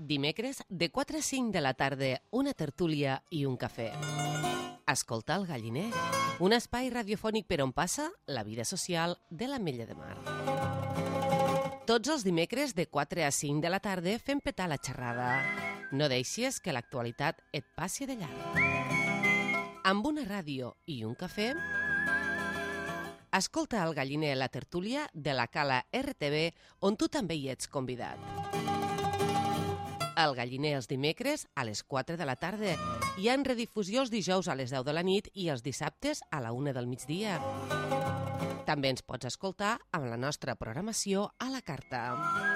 Dimecres, de 4 a 5 de la tarda, una tertúlia i un cafè. Escolta el Galliner, un espai radiofònic per on passa la vida social de l'Ametlla de Mar. Tots els dimecres, de 4 a 5 de la tarda, fem petar la xerrada. No deixis que l'actualitat et passi de llarg. Amb una ràdio i un cafè, escolta el Galliner, la tertúlia de la Cala RTV, on tu també hi ets convidat. El Galliner els dimecres a les 4 de la tarda. Hi ha en redifusió els dijous a les 10 de la nit i els dissabtes a la 1 del migdia. També ens pots escoltar amb la nostra programació a la carta.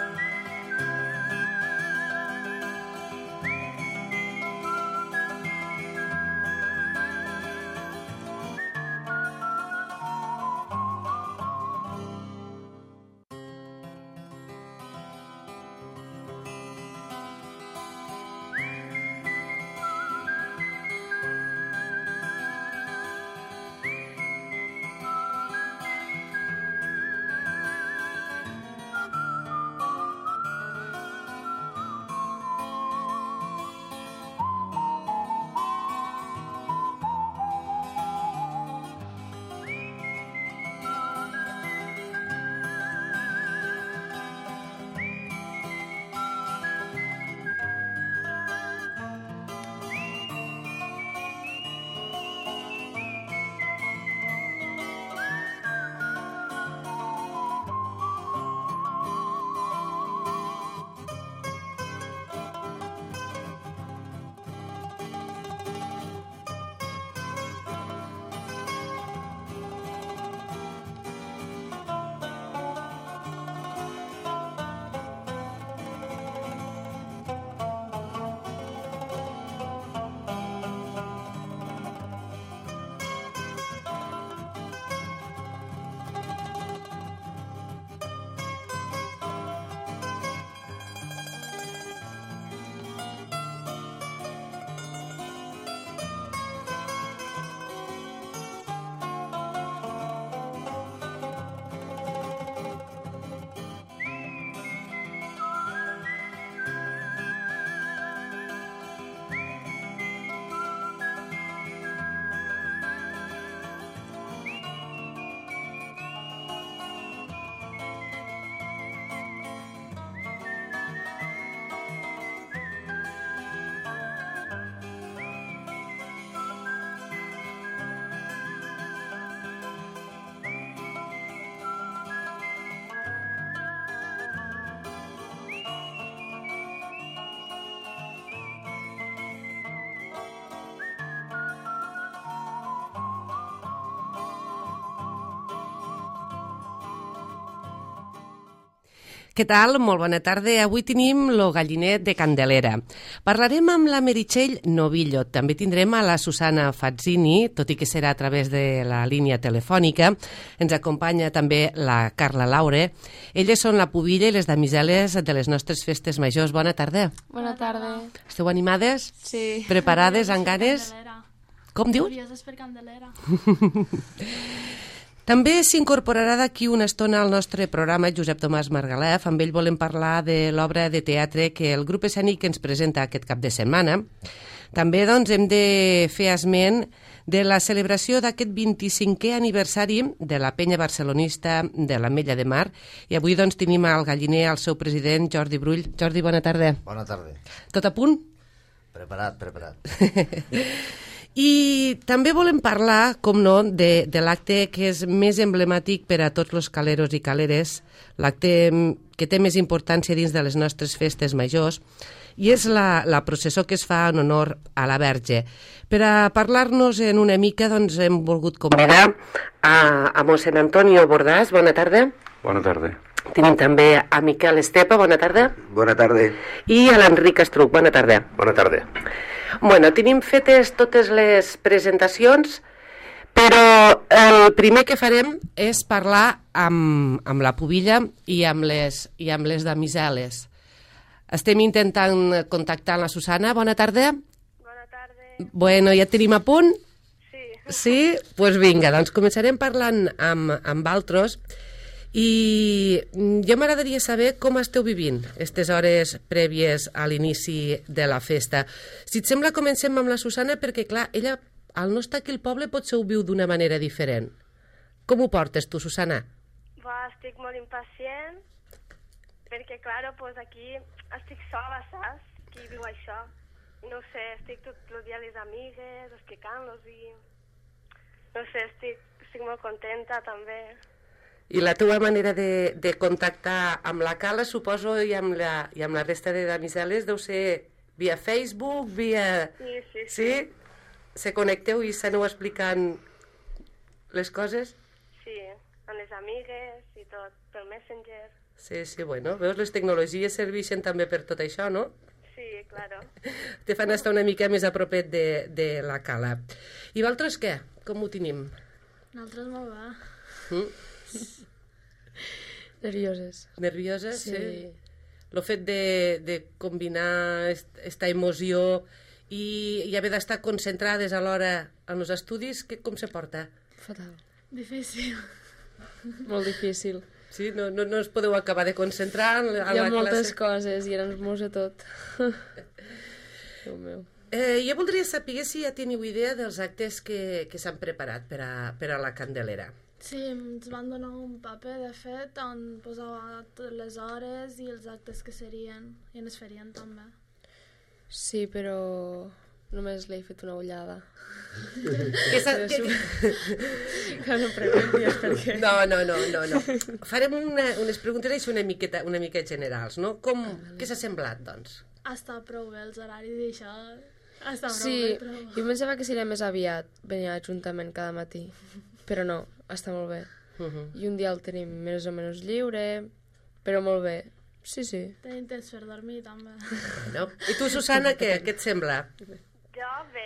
Què tal? Molt bona tarda. Avui tenim lo Galliner de Candelera. Parlarem amb la Meritxell Novillo. També tindrem a la Susana Fazzini, tot i que serà a través de la línia telefònica. Ens acompanya també la Carla Laure. Elles són la pubilla i les damiseles de les nostres festes majors. Bona tarda. Bona tarda. Esteu animades? Sí. Preparades, amb ganes? Com dius? Curioses per Candelera. També s'incorporarà d'aquí una estona al nostre programa Josep Tomàs Margalef. Amb ell volem parlar de l'obra de teatre que el grup escènic ens presenta aquest cap de setmana. També doncs, hem de fer esment de la celebració d'aquest 25è aniversari de la penya barcelonista de l'Ametlla de Mar. I avui doncs, tenim al Galliner el seu president, Jordi Brull. Jordi, bona tarda. Bona tarda. Tot a punt? Preparat. I també volem parlar, com no, de l'acte que és més emblemàtic per a tots els caleros i caleres, l'acte que té més importància dins de les nostres festes majors, i és la processó que es fa en honor a la Verge. Per a parlar-nos en una mica, doncs, hem volgut convidar a mossèn Antonio Bordàs. Bona tarda. Bona tarda. Tenim també a Miquel Estepa. Bona tarda. Bona tarda. I a l'Enric Estruc. Bona tarda. Bona tarda. Bueno, tenim fetes totes les presentacions, però el primer que farem és parlar amb la pubilla i amb les damiseles. Estem intentant contactar la Susana. Bona tarda. Bona tarda. Bueno, ja tenim a punt? Sí. Sí? Doncs pues vinga, doncs començarem parlant amb altres I jo m'agradaria saber com esteu vivint aquestes hores prèvies a l'inici de la festa. Si et sembla, comencem amb la Susana, perquè, clar, ella, al no estar aquí al poble, potser ho viu d'una manera diferent. Com ho portes tu, Susana? Estic molt impacient, perquè, clar, pues aquí estic sola, saps? Qui viu això? No sé, estic tot el dia a les amigues, explicant-los i... No sé, estic molt contenta, també. I la teva manera de contactar amb la Cala, suposo, i amb la resta de damiseles, deu ser via Facebook, via... Sí. Sí? Se connecteu i s'aneu explicant les coses? Sí, amb les amigues i tot, pel Messenger. Sí, bueno, veus, les tecnologies serveixen també per tot això, no? Sí, claro. Te fan estar una mica més a propet de la Cala. I vosaltres què? Com ho tenim? Nosaltres molt bé. Nervioses. Nervioses? Sí. El fet de combinar esta emoció i haver d'estar concentrades alhora en els estudis, com se porta? Fatal. Difícil. Molt difícil. Sí? No us podeu acabar de concentrar en la classe? Hi ha moltes coses i ara ens mos a tot. Déu meu. Jo voldria saber si ja teniu idea dels actes que s'han preparat per a la Candelera. Sí, ens van donar un paper, de fet, on posava totes les hores i els actes que serien, i ens farien també. Sí, però només l'he fet una ullada. Que no preguntis per què. No. Farem unes preguntes així una mica generals, no? Què s'ha semblat, doncs? Està prou bé els horaris i això. Està prou Sí, bé. jo pensava que seria més aviat venir a l'Ajuntament cada matí, però no, està molt bé. I un dia el tenim més o menys lliure, però molt bé. Sí. Tenim temps per dormir, també. No? I tu, Susana, què et sembla? Jo, bé.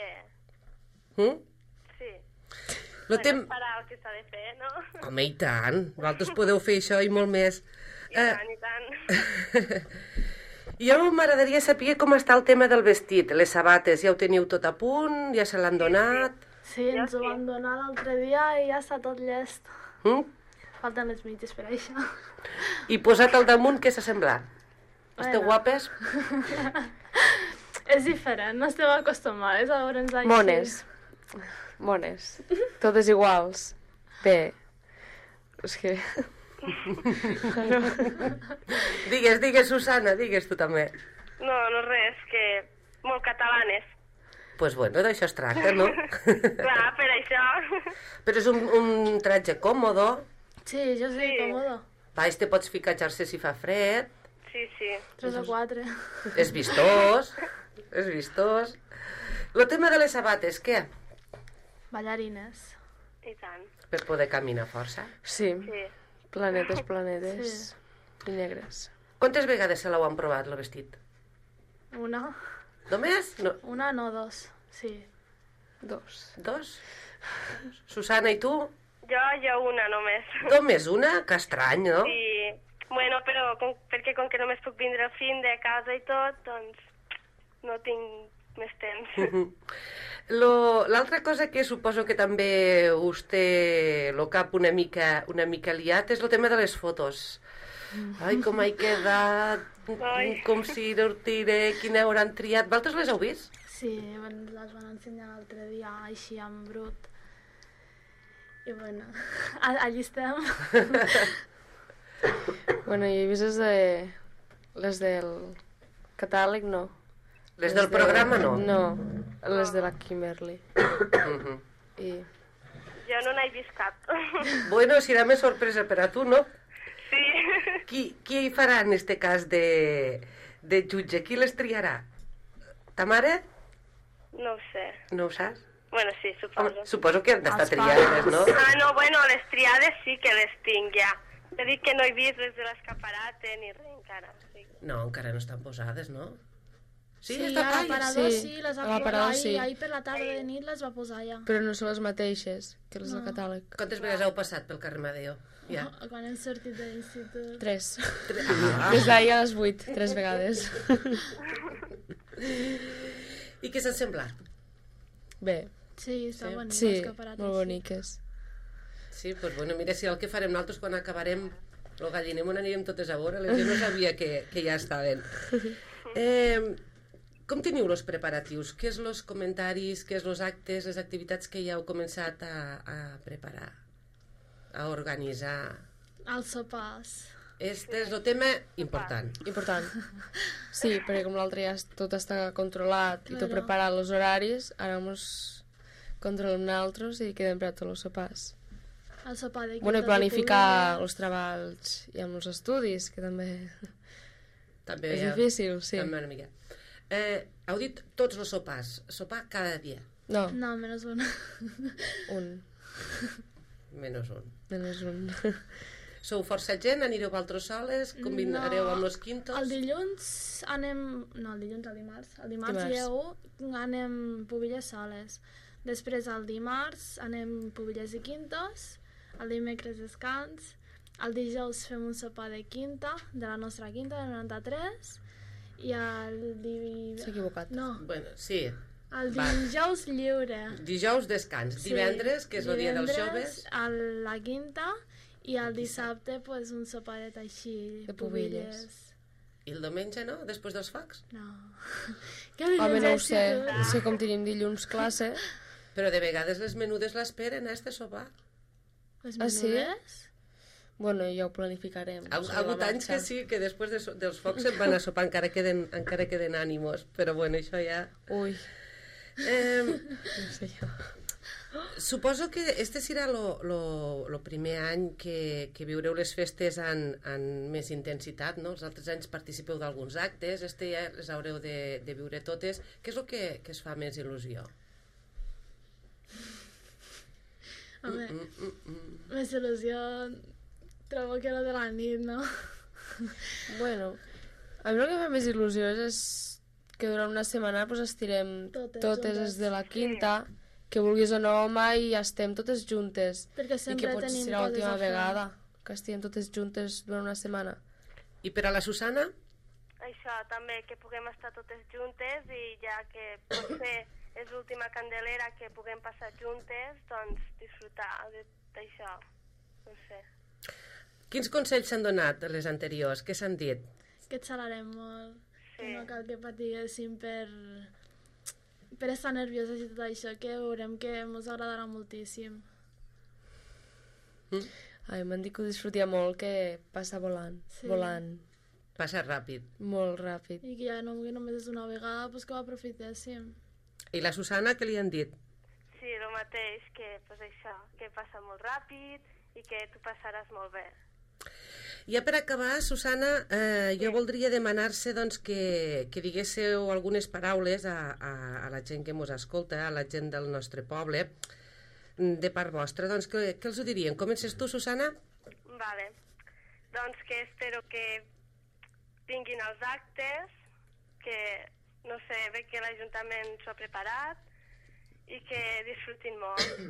Sí. Parar el que s'ha de fer, no? Home, i tant. Vosaltres podeu fer això i molt més. I tant. Jo m'agradaria saber com està el tema del vestit, les sabates. Ja ho teniu tot a punt? Ja se l'han donat? Sí, ens ho van donar l'altre dia i ja està tot llest. Falten les mitges per això. I posat al damunt, què s'ha semblat? Esteu guapes? És diferent, no estem acostumades a veure'ns així. Mones. Totes iguals. Bé. És que... Digues, Susana, digues tu també. No res, que molt catalanes. Pues bueno, d'això es tracta, no? Clar, per això. Però és un tratge còmodo. Sí, jo sí, còmodo. Baix te pots ficar jersey si fa fred. Sí. 3 o 4. És vistós. El tema de les sabates, què? Ballarines. I tant. Per poder caminar força. Sí. Sí. Planetes. Sí. I negres. Quantes vegades se l'heu provat, el vestit? Una. Només? No. Una, no, 2. Sí. 2? Susana, i tu? Jo una només. Només una? Que estrany, no? Sí. Bueno, però perquè com que només puc vindre al fin de casa i tot, doncs no tinc més temps. L'altra cosa que suposo que també us té el cap una mica liat és el tema de les fotos. Ai, com he quedat, com si no ho tiré, quina hauran triat. Vosaltres les heu vist? Sí, les van ensenyar l'altre dia, així en brut. I bueno, allí estem. Bueno, jo he vist les del catàleg, no. Les del programa, no? No, les de la Kimberly. I... Jo no n'he vist cap. Bueno, serà més sorpresa per a tu, no? Sí. Qui farà en este cas de jutge? Qui les triarà? Ta mare? No ho sé. No ho saps? Bueno, sí, suposo. Home, suposo que han d'estar triades, no? No, bueno, les triades sí que les tinc ja. He dit que no he vist les de l'escaparate ni res encara. Sí. No, encara no estan posades, no? Sí, Sí, està a l'aparador sí, les va l'aparador posar sí. ahir per la tarda de nit les va posar ja. Però no són les mateixes que les del catàleg. Quantes vegades heu passat pel carrer Madeo? Ja. Quan hem sortit de l'institut. 3. Ah. Des d'ahir a les 8, 3 vegades. I què s'han semblat? Bé, Sí, està bonic, sí, l'escaparat molt així. boniques. Sí, doncs bueno, mira, si el que farem nosaltres quan acabarem El galliner on anirem totes a veure, jo no sabia que ja estaven. Com teniu els preparatius? Què és els comentaris, què és els actes, les activitats que ja heu començat a preparar, a organitzar? Els sopars. Este és el tema important. Important. Sí, perquè com l'altre ja tot està controlat i tot preparat els horaris, ara ens controlem nosaltres i quedem per a tots els sopars. El sopar de Bueno, i planificar els treballs i amb els estudis, que també és difícil, sí. També una mica. Heu dit tots els sopars. Sopar cada dia. No, menys un. un. Menys un. Menys un. Sou força gent? Anireu vosaltres soles? Combinareu amb els quintos? El dilluns anem... No, el dimarts. El dimarts dia 1 anem pubilles soles. Després el dimarts anem pubilles i quintos. El dimecres descans. El dijous fem un sopar de quinta, de la nostra quinta, de 93. I el S'ha equivocat. No. Bueno, sí. El dijous lliure. Dijous descans. Sí. Divendres, que és el dia dels joves. Divendres la quinta i el dissabte pues, un soparet així de pubilles. I el diumenge no? Després dels focs? No. Home, no ho sé. No sé com tenim dilluns classe. Però de vegades les menudes l'esperen, este sopar. Les menudes? Ah, sí? Bueno, ja ho planificarem. Ha hagut anys que sí, que després dels focs se'n van a sopar, encara queden ànimos, però bueno, això ja... Ui. No sé jo. Suposo que este serà el primer any que viureu les festes en més intensitat, no? Els altres anys participeu d'alguns actes, este ja les haureu de viure totes. Què és el que es fa més il·lusió? Home, més il·lusió trobo que lo de la nit, no? Bueno, a mi el que fa més il·lusió és que durant una setmana pues, estirem totes des de la quinta, que vulguis o no, home, i estem totes juntes. Perquè sempre tenim coses a fer. I que potser serà l'última vegada que estiguem totes juntes durant una setmana. I per a la Susana? Això, també, que puguem estar totes juntes i ja que potser és l'última candelera que puguem passar juntes, doncs disfrutar d'això, no sé. Quins consells s'han donat les anteriors? Què s'han dit? Que et salarem molt, sí. Que no cal que patiguéssim per estar nervioses i tot això, que veurem que ens agradarà moltíssim. Ai, m'han dit que ho disfrutia molt, que passa volant, Sí. volant. Passa ràpid. Molt ràpid. I que ja no, que només és una vegada, pues que ho aprofitéssim. I la Susana, què li han dit? Sí, el mateix, que pues això, que passa molt ràpid i que tu passaràs molt bé. Ja per acabar, Susana, jo voldria demanar-se doncs, que diguéssiu algunes paraules a la gent que ens escolta, a la gent del nostre poble, de part vostra. Doncs què els ho dirien? Comences tu, Susana? Vale. Doncs que espero que vinguin els actes, que, no sé, bé que l'Ajuntament s'ho ha preparat i que disfrutin molt.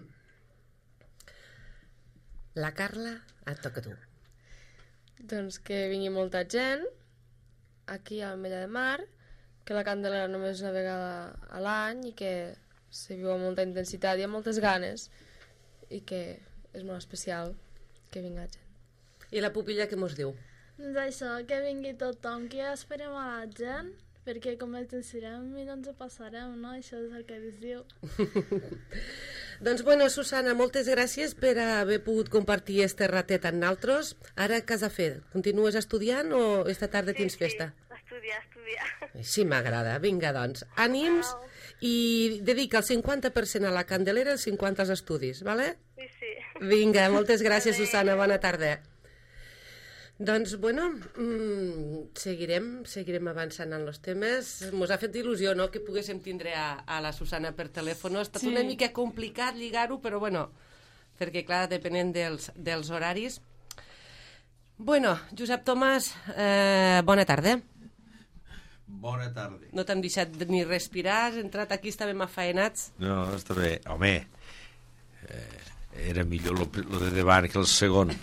La Carla, et toca a tu. Doncs que vingui molta gent aquí a Mella de Mar, que la Candelera només una vegada a l'any i que se viu amb molta intensitat i amb moltes ganes i que és molt especial que vinga gent. I la pupilla què mos diu? Doncs això, que vingui tothom, que ja esperem a la gent, perquè com ens encerem i no ens ho passarem, no? Això és el que es diu. Doncs bueno, Susana, moltes gràcies per haver pogut compartir este ratet amb naltros. Ara què has de fer? Continues estudiant o esta tarda tens festa? Sí, estudiar. Sí, m'agrada. Vinga, doncs, ànims i dedica el 50% a la Candelera i el 50% als estudis, vale? Sí. Vinga, moltes gràcies, Susana, bona tarda. Doncs, bueno, seguirem avançant en els temes. Mos ha fet il·lusió, no?, que poguéssim tindre a la Susana per telèfon. Ha estat una mica complicat lligar-ho, però, bueno, perquè, clar, depenent dels horaris. Bueno, Josep Tomàs, bona tarda. Bona tarda. No t'hem deixat ni respirar, has entrat aquí, estàvem afaenats. No, està bé. Home, era millor lo de davant que el segon.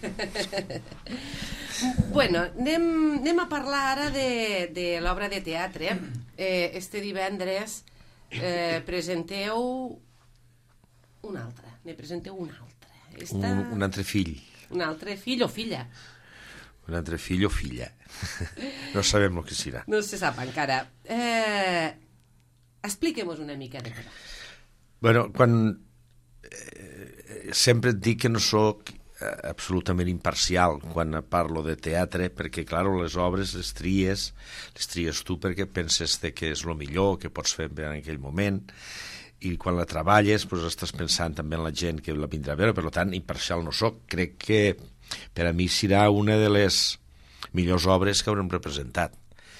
Bueno, anem a parlar ara de l'obra de teatre. Este divendres presenteu una altra. Ne presenteu una altra. Un altre fill. Un altre fill o filla? un altre fill o filla. No sabem el que serà. No se sap encara. Expliquem-nos una mica de què va. Bueno, quan sempre et dic que no sóc absolutament imparcial quan parlo de teatre, perquè, clar, les obres les tries tu perquè penses que és el millor que pots fer en aquell moment, i quan la treballes doncs estàs pensant també en la gent que la vindrà a veure. Per tant, imparcial no sóc. Crec que per a mi serà una de les millors obres que haurem representat.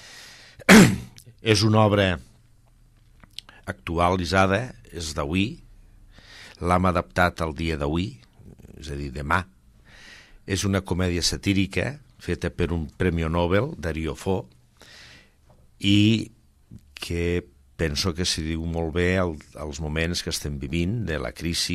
És una obra actualitzada, és d'avui, l'hem adaptat al dia d'avui, és a dir, demà. És una comèdia satírica feta per un Premi Nobel, Dario Fo, i que penso que s'hi diu molt bé als moments que estem vivint, de la crisi,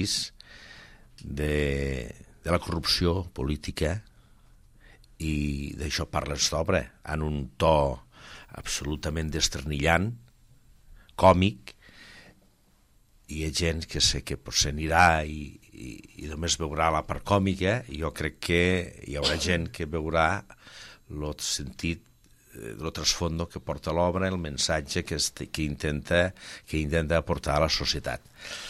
de la corrupció política, i d'això parla aquesta obra, en un to absolutament desternillant, còmic, i hi ha gent que sé que potser anirà i només veurà la part còmica, i jo crec que hi haurà gent que veurà el sentit, el trasfondo que porta l'obra, el missatge que intenta aportar a la societat.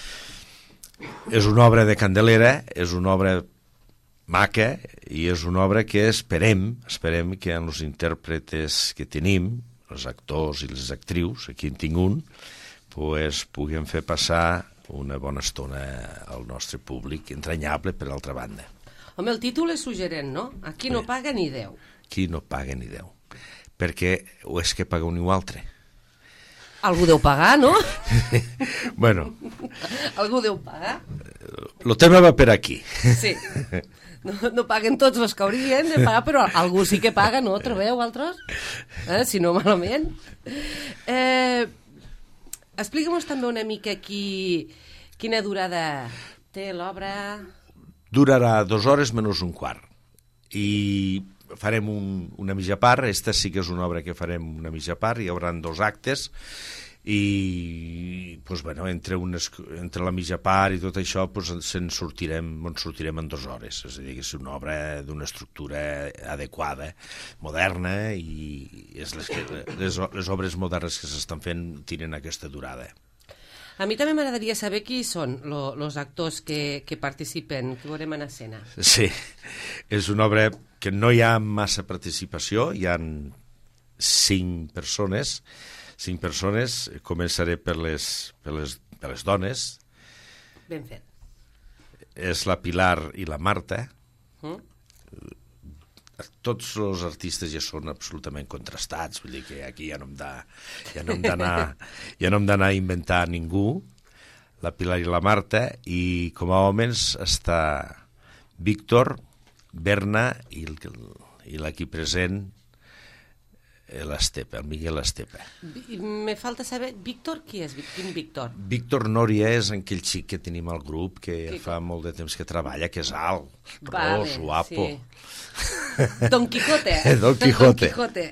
És una obra de candelera, és una obra maca, i és una obra que esperem que en els intèrpretes que tenim, els actors i les actrius, aquí en tinc un, pues, puguem fer passar una bona estona al nostre públic, entranyable per altra banda. Home, el títol és suggerent, no? Aquí no paga ni Déu. Aquí no paga ni Déu. Perquè o és que paga un o altre. Algú deu pagar, no? Bueno. Algú deu pagar? El tema va per aquí. Sí. No paguen tots els que haurien de pagar, però algú sí que paga, no? Trobeu, altres? Si no, malament. Expliquem-nos també una mica quina durada té l'obra. Durarà 2 hores menys un quart. I farem una mitja part. Esta sí que és una obra que farem una mitja part. Hi haurà 2 actes. I pues, bueno, entre la mitja part i tot això pues, en sortirem en 2 hores. És a dir, que és una obra d'una estructura adequada, moderna, i les obres modernes que s'estan fent tenen aquesta durada. A mi també m'agradaria saber qui són els actors que participen, que veurem en escena. Sí, és una obra que no hi ha massa participació, hi ha 5 persones. 5 persones, començaré per les dones. Ben fet. És la Pilar i la Marta. Tots els artistes ja són absolutament contrastats, vull dir que aquí ja no hem d'anar a inventar ningú. La Pilar i la Marta, i com a homes està Víctor, Berna i l'equip present, l'Estepa, el Miguel Estepa. Me falta saber, Víctor, qui és? Quin Víctor? Víctor Núria és aquell xic que tenim al grup, que fa molt de temps que treballa, que és alt, ros, guapo. Sí. Don Quijote. Don Quijote.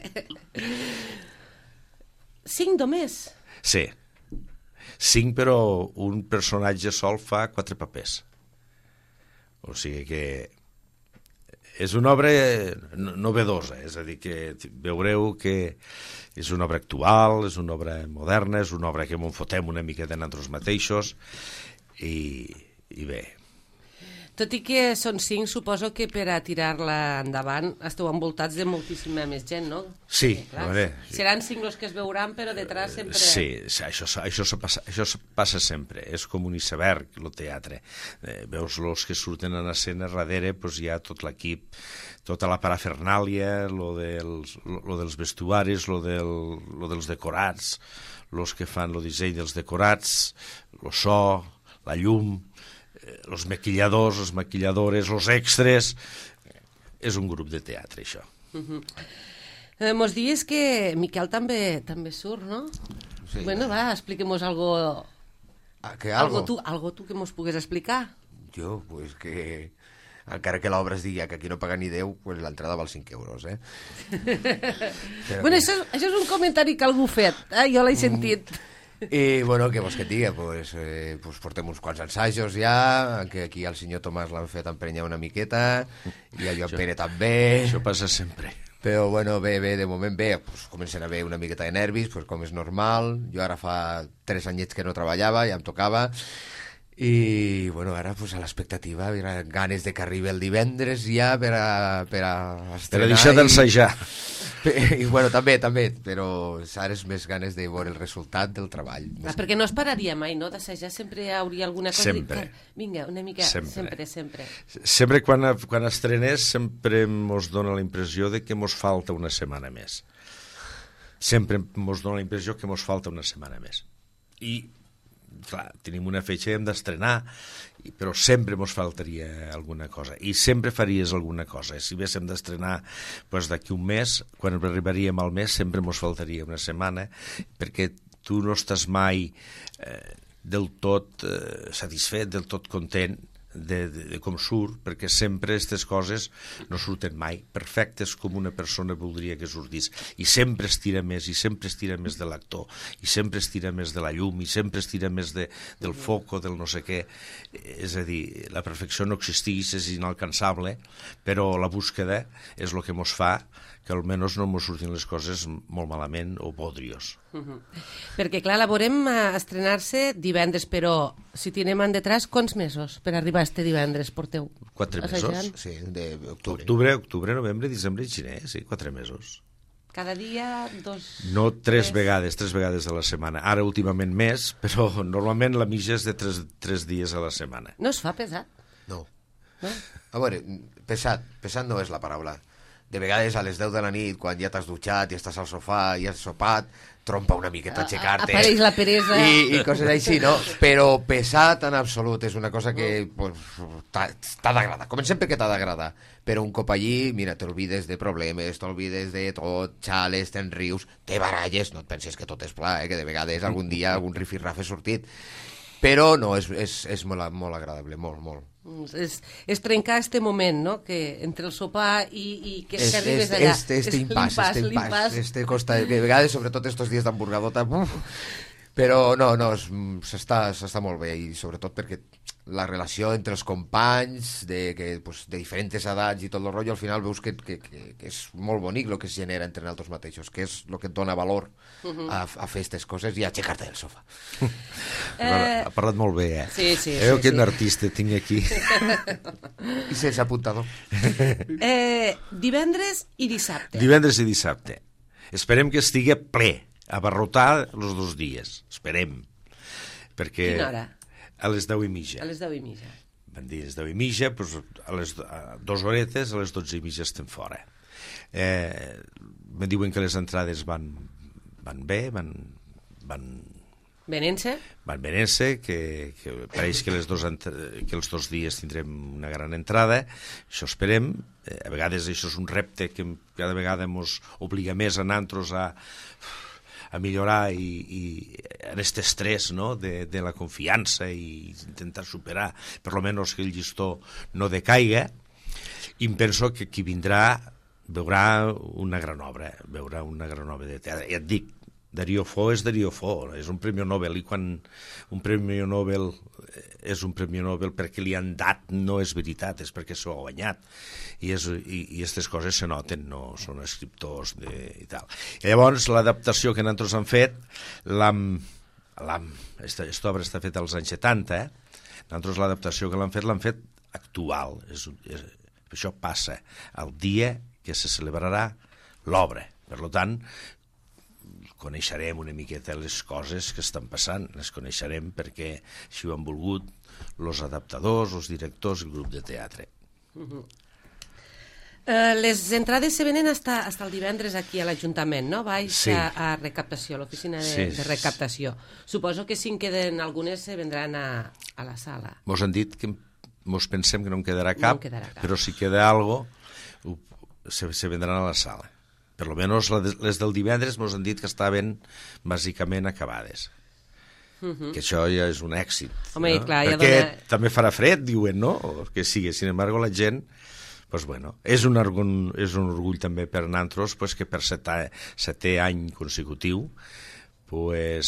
5 només? Sí. 5, però un personatge sol fa 4 papers. O sigui que és una obra novedosa, és a dir, que veureu que és una obra actual, és una obra moderna, és una obra que m'ho fotem una mica de nosaltres mateixos, i bé. Tot i que són 5, suposo que per a tirar-la endavant esteu envoltats de moltíssima més gent, no? Sí, clar, seran 5 els que es veuran, però detrás sempre... Sí, això passa sempre. És com un iceberg, el teatre. Veus els que surten en escena, darrere doncs hi ha tot l'equip, tota la parafernàlia, lo dels vestuaris, lo dels decorats, els que fan el disseny dels decorats, el so, la llum, els maquilladors, les maquilladores, els extras. És un grup de teatre, això. Mos dies que Miquel també surt, no? Sí. Bueno, va, expliquem-nos algo tu que mos pugues explicar. Jo, pues que encara que l'obra es digui que aquí no paga ni Déu, pues l'entrada val 5 euros, Bueno, això és un comentari que algú ha fet, jo l'he sentit. I, bueno, què vols que et digui? Pues portem uns quants ensajos ja, que aquí al senyor Tomàs l'han fet emprenyar una miqueta, i a Joan Pere també. Això passa sempre. Però, bueno, bé, de moment bé, pues, comencen a haver una miqueta de nervis, pues, com és normal. Jo ara fa 3 anyets que no treballava, ja em tocava, i, bueno, ara, pues, a l'expectativa, ganes de que arribi el divendres ja per a estrenar. Per a deixar d'ensajar. I, bueno, també, però ara és més ganes de veure el resultat del treball. Perquè no es pararia mai, no? D'assajar sempre hi hauria alguna cosa... Sempre. Vinga, una mica... Sempre. Sempre quan estrenes, sempre mos dona la impressió de que mos falta una setmana més. Sempre mos dona la impressió que mos falta una setmana més. I, clar, tenim una fetge, hem d'estrenar, però sempre mos faltaria alguna cosa, i sempre faries alguna cosa. Si haguéssim d'estrenar d'aquí un mes, quan arribaríem al mes sempre mos faltaria una setmana, perquè tu no estàs mai del tot satisfet, del tot content de com surt, perquè sempre aquestes coses no surten mai perfectes com una persona voldria que sortís, i sempre es tira més, i sempre es tira més de l'actor, i sempre es tira més de la llum, i sempre es tira més del foc o del no sé què. És a dir, la perfecció no existeix, és inalcançable, però la búsqueda és el que mos fa que almenys no mos surtin les coses molt malament o bodrios. Perquè, clar, la veurem estrenar-se divendres, però si tenim en detrás, quants mesos per arribar a este divendres porteu? 4 mesos? Sí, d'octubre. Octubre, novembre, desembre i gener, sí, 4 mesos. Cada dia, 2... No 3 vegades a la setmana. Ara, últimament, més, però normalment la mitja és de 3 dies a la setmana. No es fa pesat? No. A veure, pesat no és la paraula. De vegades a les 10 de la nit, quan ja t'has dutxat i estàs al sofà i has sopat, trompa una miqueta aixecar-te. Apareix la peresa. I coses així, no? Però pesat en absolut, és una cosa que t'ha d'agradar. Comencem perquè t'ha d'agradar. Però un cop allí, mira, t'olvides de problemes, t'olvides de tot, xales, te'n rius, te baralles, no et penses que tot és pla, que de vegades algun dia algun rifirraf és sortit. Però no, és molt agradable, molt. És trencar este moment, no?, que entre el sopar i que arribes allà. L'impàs. Costa, que a vegades, sobretot estos dies d'hamburgadota, però no, s'està molt bé, i sobretot perquè la relació entre els companys de diferents edats i tot el rotllo, al final veus que és molt bonic el que es genera entre nosaltres mateixos, que és el que et dona valor a fer aquestes coses i a aixecar-te del sofà. Ha parlat molt bé, eh? Sí. Quin artista tinc aquí. I sense apuntador. Divendres i dissabte. Divendres i dissabte. Esperem que estigui ple, abarrotar els 2 dies. Esperem. Perquè... Quina hora? A les 10:30. A les 10:30. Van dir a les 10:30, doncs a les 2 horetes, a les 12:30 estem fora. Me diuen que les entrades van bé, van venent-se? Van venent-se, que pareix que els 2 dies tindrem una gran entrada, això esperem. A vegades això és un repte que cada vegada ens obliga més a nosaltres a millorar i en aquest estrès, no?, de la confiança, i intentar superar per almenys que el llistó no decaiga. I em penso que qui vindrà veurà una gran obra de teatre. Ja et dic, Darío Fo és Darío Fo, és un premi Nobel, i quan un premi Nobel és un premi Nobel perquè li han dat, no és veritat, és perquè s'ho ha guanyat, i aquestes coses se noten, no són escriptors i tal. I llavors l'adaptació que nosaltres hem fet, aquesta obra està feta als anys 70, nosaltres l'adaptació que l'hem fet actual, això passa el dia que se celebrarà l'obra. Per tant, coneixerem una miqueta les coses que estan passant, les coneixerem perquè així ho han volgut els adaptadors, els directors i el grup de teatre. Les entrades se venen hasta el divendres aquí a l'Ajuntament, no? A recaptació, a l'oficina de recaptació. Suposo que si en queden algunes se vendran a la sala. Mos han dit que mos pensem que no en quedarà cap, però si queda alguna cosa se vendran a la sala. Per almenys les del divendres mos han dit que estaven bàsicament acabades. Que això ja és un èxit. Home, no? Clar, perquè també farà fred, diuen, no? Que sigui. Sin embargo, la gent, pues bueno, és un orgull també per nosaltres, pues, que per 7è any consecutiu pues,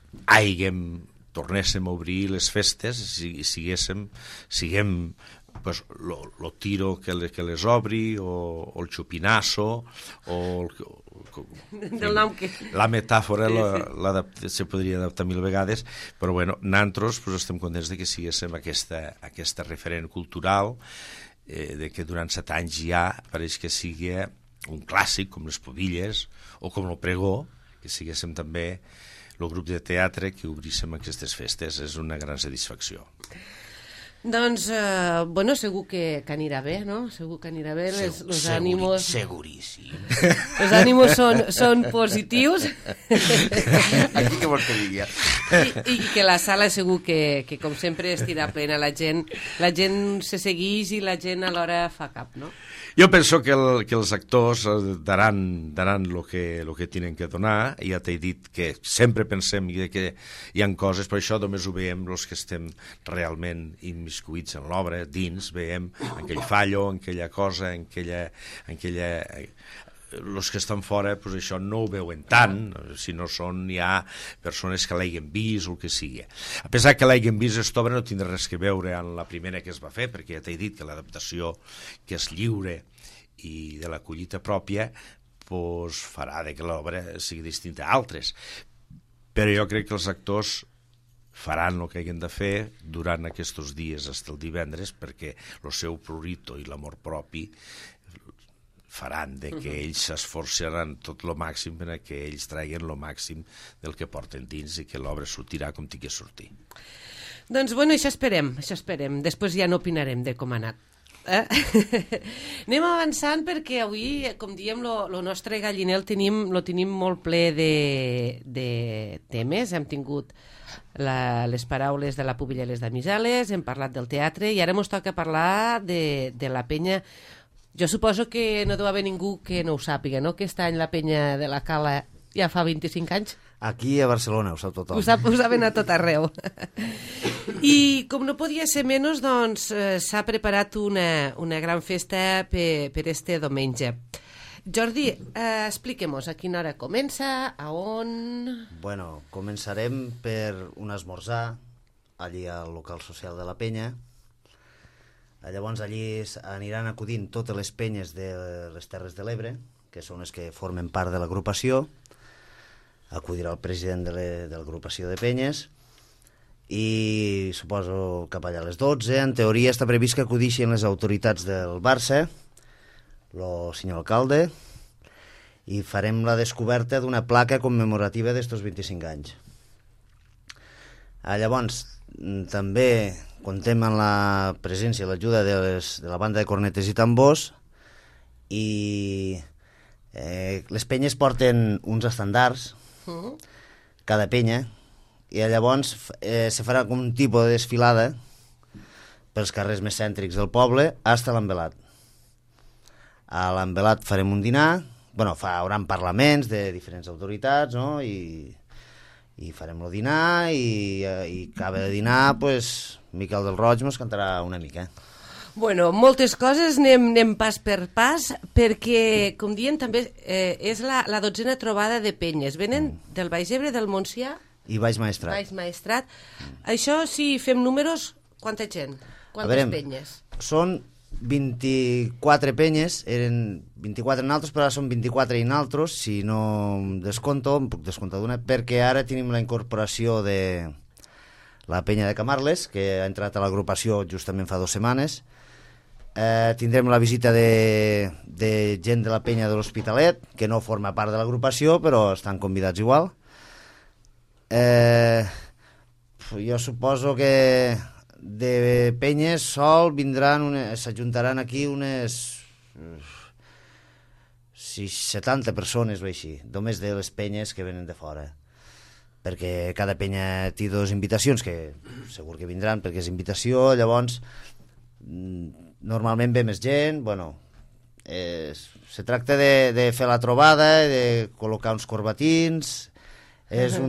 tornéssim a obrir les festes i siguem pues, lo tiro que les obri o el xupinasso o del nom que... La metàfora se podria adaptar 1000 vegades, però bueno, nosaltres pues, estem contents de que siguéssim aquesta referent cultural, de que durant 7 anys ja pareix que sigui un clàssic com les Pobilles o com el Pregó, que siguéssim també el grup de teatre que obríssim aquestes festes. És una gran satisfacció. Doncs, bueno, segur que anirà bé, no? Segur que anirà bé. Los ànimos... Seguríssim. Los ànimos són positius. Aquí què vols que digui? I que la sala segur que com sempre estirà plena. La gent se segueix i la gent alhora fa cap, no? Jo penso que els actors daran lo que tenen que donar. Ja t'he dit que sempre pensem que hi ha coses, però això només ho veiem els que estem realment immiscuïts en l'obra, dins, veiem aquell fallo, en aquella cosa, en aquella els que estan fora, pues això no ho veuen tant, si no són ja persones que l'hagin vist o el que sigui. A pesar que l'hagin vist, aquesta obra no tindrà res que veure amb la primera que es va fer, perquè ja t'he dit que l'adaptació que és lliure i de la collita pròpia pues, farà de que l'obra sigui distinta a altres. Però jo crec que els actors faran el que hagin de fer durant aquests dies fins el divendres, perquè el seu prurito i l'amor propi faran de que ells s'esforçaran tot el màxim perquè ells traguin el màxim del que porten dins i que l'obra sortirà com tingui a sortir. Doncs, bueno, això esperem. Després ja no opinarem de com ha anat. Anem avançant perquè avui, com diem, el nostre galliner lo tenim molt ple de temes. Hem tingut les paraules de la Pubilla i les damisales, hem parlat del teatre i ara ens toca parlar de la penya. Jo suposo que no deu haver ningú que no ho sàpiga, no? Aquest any la penya de la Cala ja fa 25 anys. Aquí a Barcelona ho sap tothom. Ho saben a tot arreu. I com no podia ser menys, doncs s'ha preparat una gran festa per este diumenge. Jordi, expliquem-nos a quina hora comença, a on... Bueno, començarem per un esmorzar allí al local social de la penya. Llavors allí aniran acudint totes les penyes de les Terres de l'Ebre, que són les que formen part de l'agrupació. Acudirà el president de l'agrupació de penyes i suposo cap allà a les 12. En teoria està previst que acudixin les autoritats del Barça, el senyor alcalde, i farem la descoberta d'una placa commemorativa d'estos 25 anys. Llavors, també contem amb la presència i l'ajuda de la banda de cornetes i tambors i les penyes porten uns estandards, cada penya, i llavors se farà com un tipus de desfilada pels carrers més cèntrics del poble fins a l'Envelat. A l'Envelat farem un dinar, haurà parlaments de diferents autoritats, no? I farem el dinar i acaba de dinar, pues, Miquel del Roig mos cantarà una mica. Bueno, moltes coses, anem pas per pas, perquè, com diem, també és la 12a trobada de penyes. Venen del Baix Ebre, del Montsià... I Baix Maestrat. Baix Maestrat. Això, si fem números, quanta gent? Quantes penyes? Són 24 penyes, eren 24 en altres, però ara són 24 en altres. Si no em descompto, em puc descomptar d'una, perquè ara tenim la incorporació de la penya de Camarles, que ha entrat a l'agrupació justament fa 2 setmanes. Tindrem la visita de gent de la penya de l'Hospitalet, que no forma part de l'agrupació, però estan convidats igual. Jo suposo que de penyes sol s'ajuntaran aquí unes 70 persones o així, només de les penyes que venen de fora, perquè cada penya té 2 invitacions que segur que vindran perquè és invitació. Llavors normalment ve més gent. Se tracta de fer la trobada, de col·locar uns corbatins. És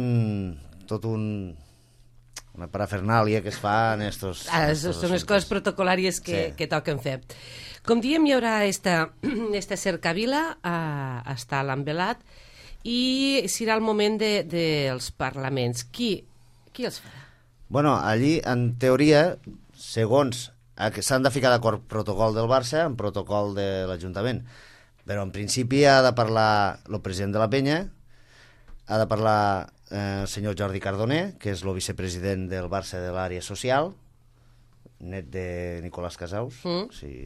una parafernàlia que es fa en estos... Són les coses protocolàries que toquen fer. Com diem, hi haurà esta cercavila hasta l'Envelat i serà el moment dels parlaments. Qui els farà? Bueno, allí, en teoria, segons s'han de ficar d'acord protocol del Barça amb protocol de l'Ajuntament, però en principi ha de parlar el president de la penya, ha de parlar el senyor Jordi Cardoner, que és el vicepresident del Barça de l'àrea social, net de Nicolás Casaus, sí.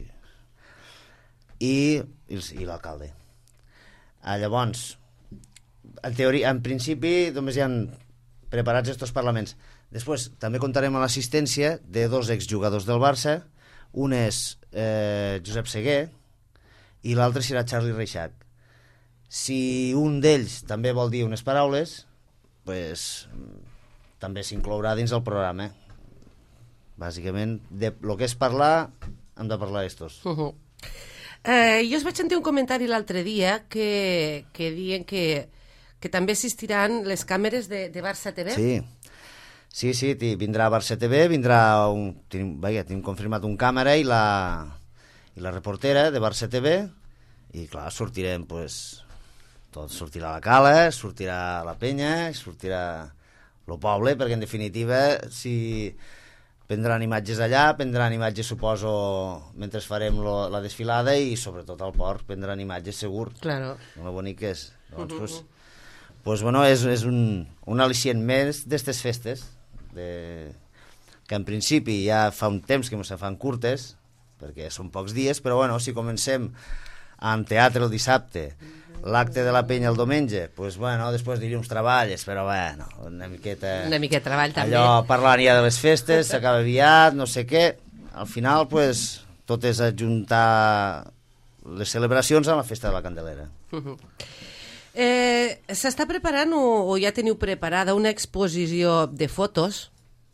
I l'alcalde. Llavors, en teoria, en principi, només hi ha preparats estos parlaments. Després, també comptarem amb l'assistència de 2 exjugadors del Barça. Un és Josep Seguer i l'altre serà Charlie Reixac. Si un d'ells també vol dir unes paraules, pues, també s'inclourà dins el programa. Bàsicament, el que és parlar, hem de parlar estos. Jo us vaig sentir un comentari l'altre dia que diuen que també assistiran les càmeres de Barça TV. Sí, vindrà Barça TV, tenim confirmat un càmera i la reportera de Barça TV, i clar, sortirem, pues, tot sortirà la cala, sortirà la penya, sortirà el poble, perquè en definitiva, si prendran imatges allà, prendran imatges, suposo, mentre farem la desfilada, i sobretot al port prendran imatges segur. Claro. Lo bonic que és. Doncs, pues, bueno, és un al·licient més d'estes festes, que en principi ja fa un temps que se fan curtes, perquè són pocs dies, però bueno, si comencem amb teatre el dissabte, l'acte de la penya el diumenge, pues bueno, després dilluns treballes, però bueno, una miqueta treball també. Allò, parlant ja de les festes, s'acaba aviat, no sé què, al final, pues, tot és ajuntar les celebracions amb la festa de la Candelera. S'està preparant o ja teniu preparada una exposició de fotos.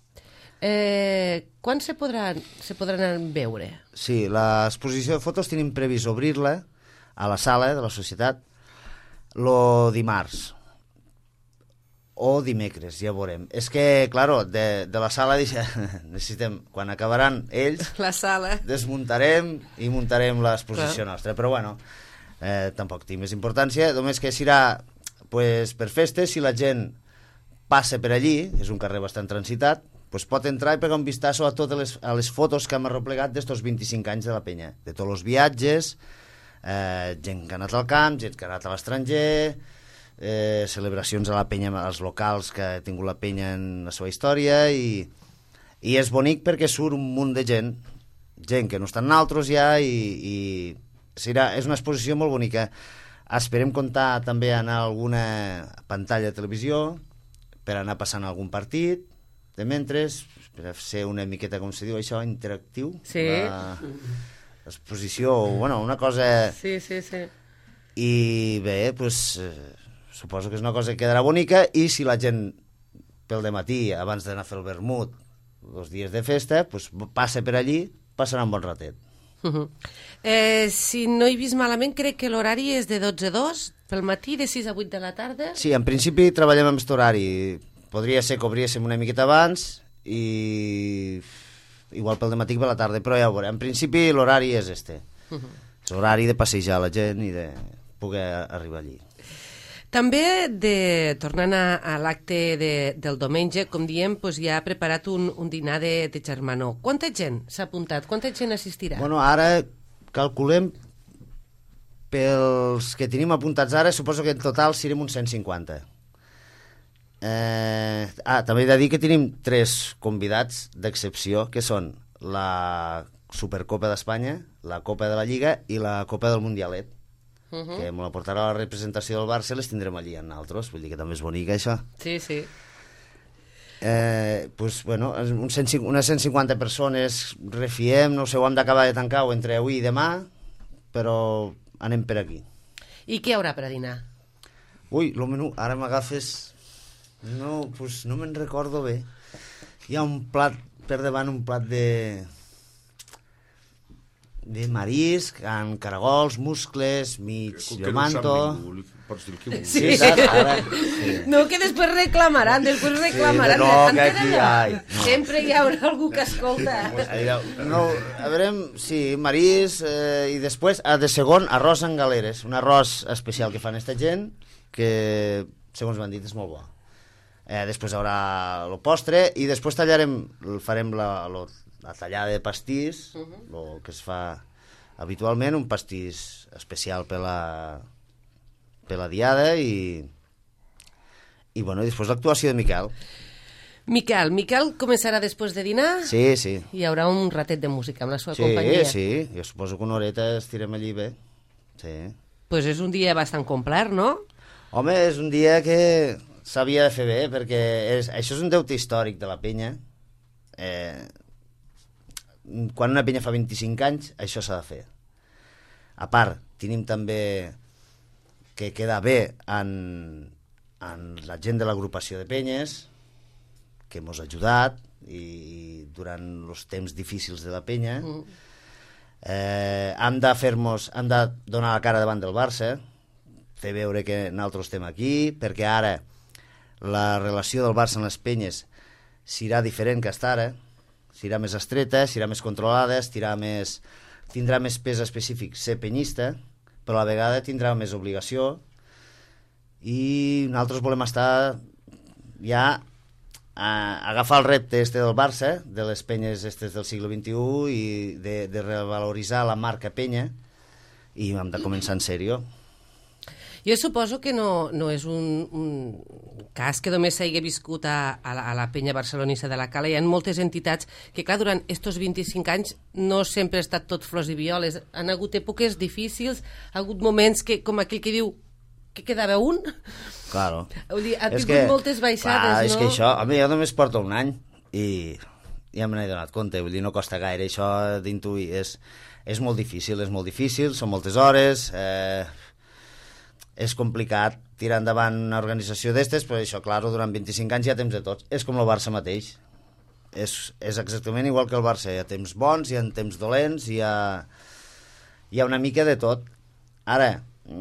Quan se podran veure? Sí, l'exposició de fotos tenim previst obrir-la a la sala de la societat el dimarts o dimecres, ja veurem. És que, claro, de la sala necessitem, quan acabaran ells, la sala, desmuntarem i muntarem l'exposició nostra, però bueno, tampoc té més importància, només que serà pues, per festes, si la gent passa per allí, és un carrer bastant transitat, pues pot entrar i pegar un vistazo a totes les fotos que hem arreplegat d'estos 25 anys de la penya, de tots els viatges, gent que ha anat al camp, gent que ha anat a l'estranger, celebracions a la penya, als locals que ha tingut la penya en la seva història, i és bonic perquè surt un munt de gent que no estan naltros ja, i és una exposició molt bonica. Esperem comptar també en alguna pantalla de televisió per anar passant algun partit de mentres, per ser una miqueta, com se diu això, interactiu. Sí. L'exposició, bueno, una cosa... Sí. I bé, pues, suposo que és una cosa que quedarà bonica, i si la gent pel dematí, abans d'anar a fer el vermut, els dies de festa, pues, passa per allí, passarà un bon ratet. Si no he vist malament, crec que l'horari és de 12 a 2 pel matí, de 6 a 8 de la tarda. Sí, en principi treballem amb aquest horari. Podria ser que obríssim una miqueta abans i igual pel dematí que per la tarda, però ja ho veurem. En principi l'horari és este. És l'horari de passejar la gent i de poder arribar allí. També, tornant a l'acte del diumenge, com diem, doncs ja ha preparat un dinar de germanor. Quanta gent s'ha apuntat? Quanta gent assistirà? Bueno, ara calculem, pels que tenim apuntats ara, suposo que en total serem uns 150. També he de dir que tenim 3 convidats d'excepció, que són la Supercopa d'Espanya, la Copa de la Lliga i la Copa del Mundialet. Que me la portarà la representació del Barça, les tindrem allí en altres, vull dir que també és bonica això. Sí. Pues, bueno, unes 150 persones refiem, no sé, ho hem d'acabar de tancar entre avui i demà, però anem per aquí. I què hi haurà per a dinar? Ui, el menú, ara m'agafes... No, pues no me'n recordo bé. Hi ha un plat per davant, un plat de marisc, amb caragols, muscles, mig llomanto... Pots dir el que vulguis. Sí. Sí. No, que després reclamaran, No, que aquí no. Sempre hi haurà algú que escolta. No, a veure, sí, marisc, i després, de segon, arròs en galeres, un arròs especial que fan esta gent, que, segons m'han dit, és molt bo. Després hi haurà el postre i després farem la tallada de pastís, el que es fa habitualment, un pastís especial per la diada i bueno, i després l'actuació de Miquel. Miquel començarà després de dinar? Sí, sí. Hi haurà un ratet de música amb la seva companyia? Sí, jo suposo que una horeta estirem allí bé. Sí. Pues és un dia bastant complet, no? Home, és un dia que s'havia de fer bé, perquè això és un deute històric de la penya. Quan una penya fa 25 anys, això s'ha de fer. A part, tenim també que queda bé en la gent de l'agrupació de penyes, que mos ha ajudat i durant els temps difícils de la penya. Hem de donar la cara davant del Barça, fer veure que nosaltres estem aquí, perquè ara la relació del Barça amb les penyes serà diferent que està ara, serà més estreta, serà més controlada, tindrà més pes específic ser penyista, però a la vegada tindrà més obligació i nosaltres volem estar ja agafar el repte del Barça, de les penyes del segle XXI i de revaloritzar la marca penya i hem de començar en sèrio. Jo suposo que no és un cas que només s'hagi viscut a la penya barcelonista de la Cala. Hi ha moltes entitats que, clar, durant estos 25 anys no sempre ha estat tot flors i violes. Han hagut èpoques difícils, ha hagut moments que, com aquell que diu, que quedava un. Claro. Vull dir, ha tingut moltes baixades, no? És que això, a mi jo només porto un any i ja me n'he donat compte, vull dir, no costa gaire això d'intuir, és molt difícil, són moltes hores, és complicat tirar endavant una organització d'estes, però això, clar, durant 25 anys hi ha temps de tots, és com el Barça mateix, és exactament igual que el Barça, hi ha temps bons, hi ha temps dolents, hi ha una mica de tot. Ara,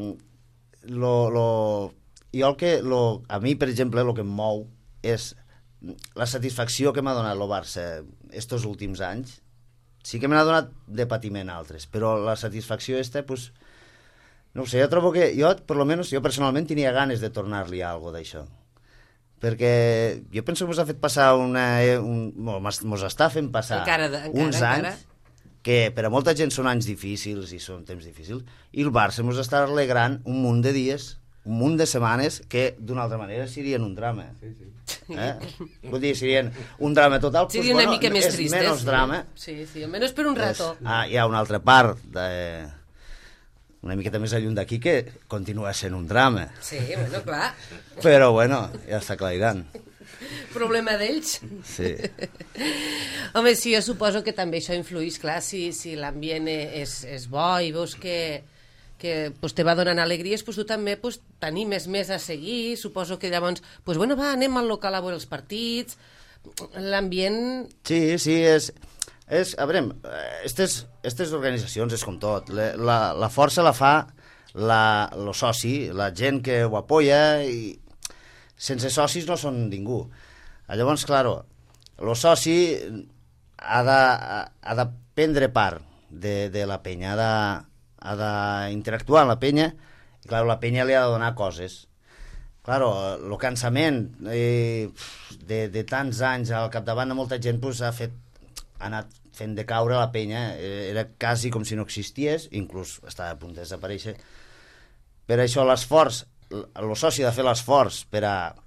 a mi, per exemple, el que em mou és la satisfacció que m'ha donat el Barça estos últims anys. Sí que me n'ha donat de patiment altres, però la satisfacció pues, no ho sé, jo trobo que jo personalment tenia ganes de tornar-li a alguna d'això, perquè jo penso que mos ha fet passar mos està fent passar uns anys que per a molta gent són anys difícils i són temps difícils, i el Barça mos està alegrant un munt de dies, un munt de setmanes que d'una altra manera serien un drama. Vull dir, serien un drama total, seria una mica més tristes. Menys drama. Sí, menys per un rato. Hi ha una altra part una miqueta més lluny d'aquí que continua sent un drama. Sí, bueno, clar. Però, bueno, ja està aclarant. Problema d'ells. Sí. Home, sí, jo suposo que també això influïx, clar, si l'ambient és bo i veus que pues, te va donant alegries, pues, tu també pues, t'animes més a seguir, suposo que llavors, pues, bueno, va, anem al local a veure els partits, l'ambient... Sí, a veure, aquestes organitzacions és com tot, la força la fa el soci, la gent que ho apoya, i sense socis no són ningú. Llavors, claro, el soci ha de prendre part de la penya, ha d'interactuar amb la penya, i clar, la penya li ha de donar coses. Claro, el cansament de tants anys al capdavant de molta gent pues, ha anat fent decaure la penya, era quasi com si no existís, inclús estava a punt de desaparèixer. Per això l'esforç, el soci ha de fer l'esforç per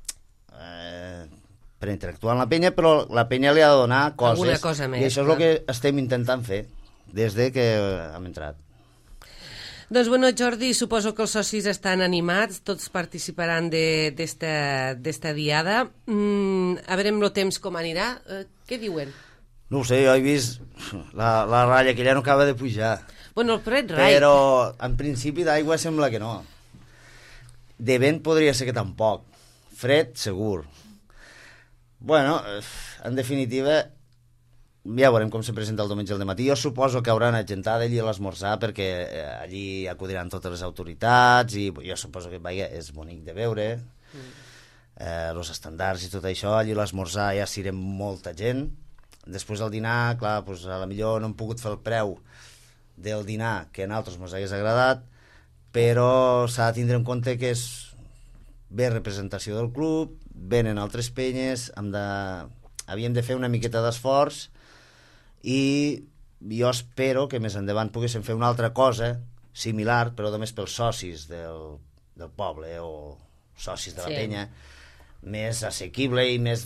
interactuar amb la penya, però la penya li ha de donar coses. Alguna cosa més, i això és el que estem intentant fer des de que hem entrat. Doncs, bueno, Jordi, suposo que els socis estan animats, tots participaran d'esta diada. A veure el temps com anirà. Què diuen? No ho sé, jo he vist la ratlla que ja no acaba de pujar. Bueno, el fred rai. Però, en principi, d'aigua sembla que no. De vent podria ser que tampoc. Fred, segur. Bueno, en definitiva, ja veurem com se presenta el diumenge al dematí. Jo suposo que haurà una gentada allí a l'esmorzar perquè allí acudiran totes les autoritats i jo suposo que és bonic de veure. Els estandards i tot això, allí a l'esmorzar ja serem molta gent. Després del dinar, clar, doncs, a la millor no hem pogut fer el preu del dinar que a nosaltres ens hagués agradat, però s'ha de tindre en compte que ve representació del club, venen altres penyes, havíem de fer una miqueta d'esforç i jo espero que més endavant poguéssim fer una altra cosa similar, però només pels socis del poble o socis de la penya, més assequible i més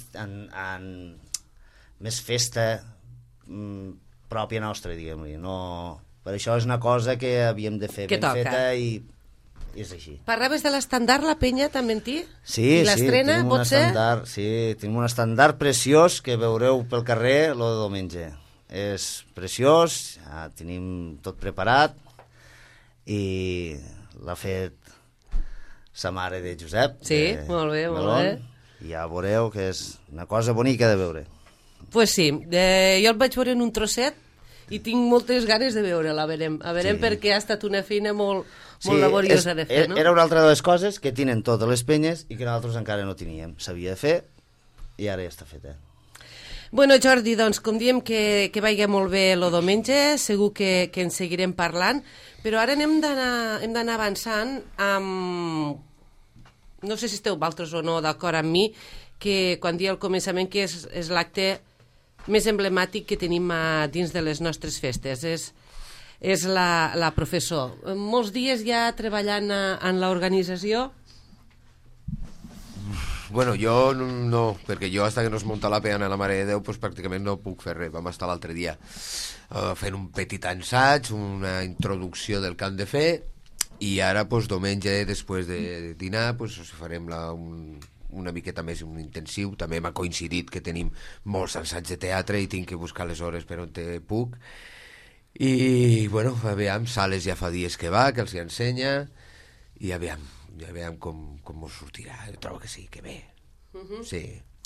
més festa pròpia nostra, diguem-li. Per això és una cosa que havíem de fer ben feta i és així. Parlaves de l'estandard, la penya, també en ti? Sí, I l'estrena, pot ser? Sí, tenim un estandard preciós que veureu pel carrer el de diumenge. És preciós, ja tenim tot preparat i l'ha fet sa mare de Josep. Sí, molt bé, molt bé. I ja veureu que és una cosa bonica de veure. Pues sí, jo el vaig veure en un trosset i tinc moltes ganes de veure-la, a veurem perquè ha estat una feina molt laboriosa de fer, no? Era una altra de les coses que tenen totes les penyes i que nosaltres encara no teníem. S'havia de fer i ara ja està feta. Bueno, Jordi, doncs, com diem que vagi molt bé el diumenge, segur que en seguirem parlant, però ara hem d'anar avançant amb... No sé si esteu vosaltres o no d'acord amb mi, que quan dia al començament que és l'acte més emblemàtic que tenim dins de les nostres festes, és la professor. Molts dies ja treballant en l'organització? Bueno, jo no, perquè jo fins que no es munta la peana a la Mare de Déu pues, pràcticament no puc fer res. Vam estar l'altre dia fent un petit assaig, una introducció del que hem de fer, i ara pues, diumenge després de dinar pues, farem una miqueta més un intensiu. També m'ha coincidit que tenim molts assaigs de teatre i tinc que buscar les hores per on te puc. I, bueno, aviam, Sales ja fa dies que va, que els hi ensenya, i aviam com us sortirà. Jo trobo que sí, que bé. Sí.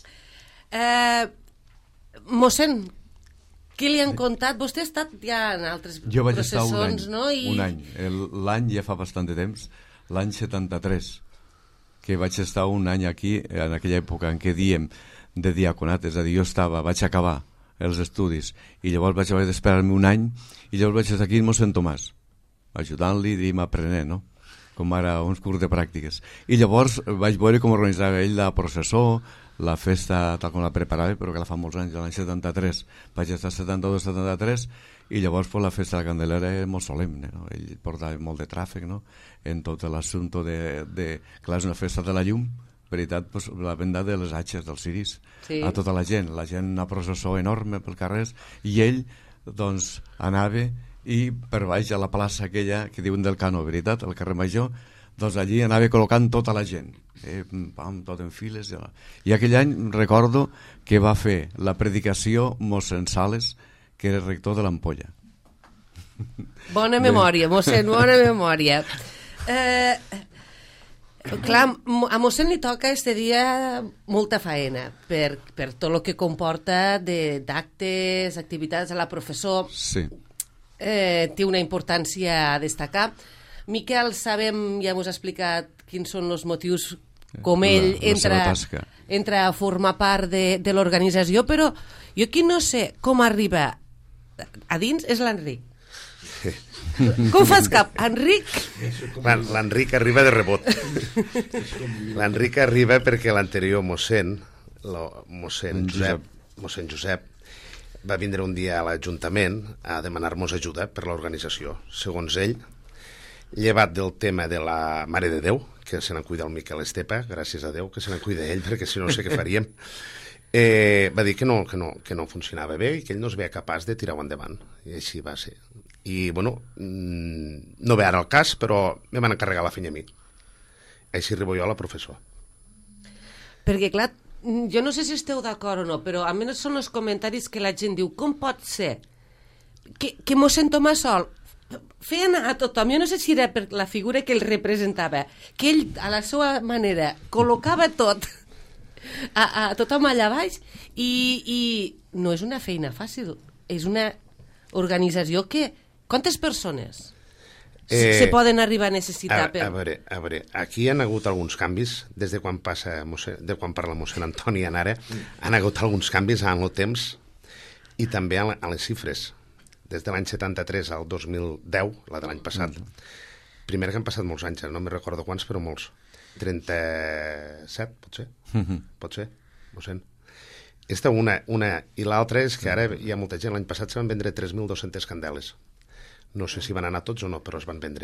Mossèn, què li han contat? Vostè ha estat ja en altres processons, no? Jo vaig estar un any. L'any ja fa bastant de temps, l'any 73, que vaig estar un any aquí, en aquella època en què diem de diaconat, és a dir, vaig acabar els estudis, i llavors vaig haver d'esperar-me un any, i llavors vaig estar aquí amb mossèn Tomàs, ajudant-li, diguem, aprenent, no? Com ara uns curs de pràctiques. I llavors vaig veure com organitzava ell la processó, la festa tal com la preparava, però que la fa molts anys, l'any 73. Vaig estar 72-73, i llavors la festa de la Candelera era molt solemne, no? Ell portava molt de tràfic, no? En tot l'assumpte clar, és una festa de la llum, veritat, pues, la venda de les atxes, dels ciris, sí. A tota la gent una processó enorme pel carrer, i ell, doncs, anava i per baix a la plaça aquella que diuen del Cano, veritat, al carrer Major, doncs allí anava col·locant tota la gent, tot en files. I aquell any recordo que va fer la predicació mossèn Sales, que era rector de l'Ampolla. Bona memòria, mossèn, bona memòria. Clar, a mossèn li toca este dia molta faena per tot el que comporta d'actes, activitats a la professor. Sí. Té una importància a destacar. Miquel, sabem, ja m'ho has explicat quins són els motius com ell entra a formar part de l'organització, però jo aquí no sé com arriba a dins, és l'Enric. Com fas cap? Enric? L'Enric arriba de rebot. L'Enric arriba perquè l'anterior mossèn Josep va vindre un dia a l'Ajuntament a demanar-nos ajuda per l'organització. Segons ell, llevat del tema de la Mare de Déu, que se n'en cuida el Miquel Estepa, gràcies a Déu que se n'en cuida ell, perquè si no sé què faríem, va dir que no funcionava bé i que ell no es veia capaç de tirar-ho endavant. I així va ser. I, bueno, no ve ara el cas, però me van encarregar la feina a mi. Així arribo jo a la professor. Perquè, clar, jo no sé si esteu d'acord o no, però almenys són els comentaris que la gent diu, com pot ser que mossèn Tomàs Sol feia anar a tothom, jo no sé si era per la figura que ell representava, que ell a la seva manera col·locava tot a tothom allà baix, i no és una feina fàcil, és una organització que... Quantes persones se poden arribar a necessitar? A veure, aquí han hagut alguns canvis, des de quan parla mossèn Antoni en ara, han hagut alguns canvis en el temps i també a les xifres. Des de l'any 73 al 2010, la de l'any passat, primer que han passat molts anys, no me'n recordo quants, però molts. 37, potser. Pot ser, mossèn. Esta una. I l'altra és que ara hi ha molta gent. L'any passat se van vendre 3.200 candeles. No sé si van anar tots o no, però es van vendre.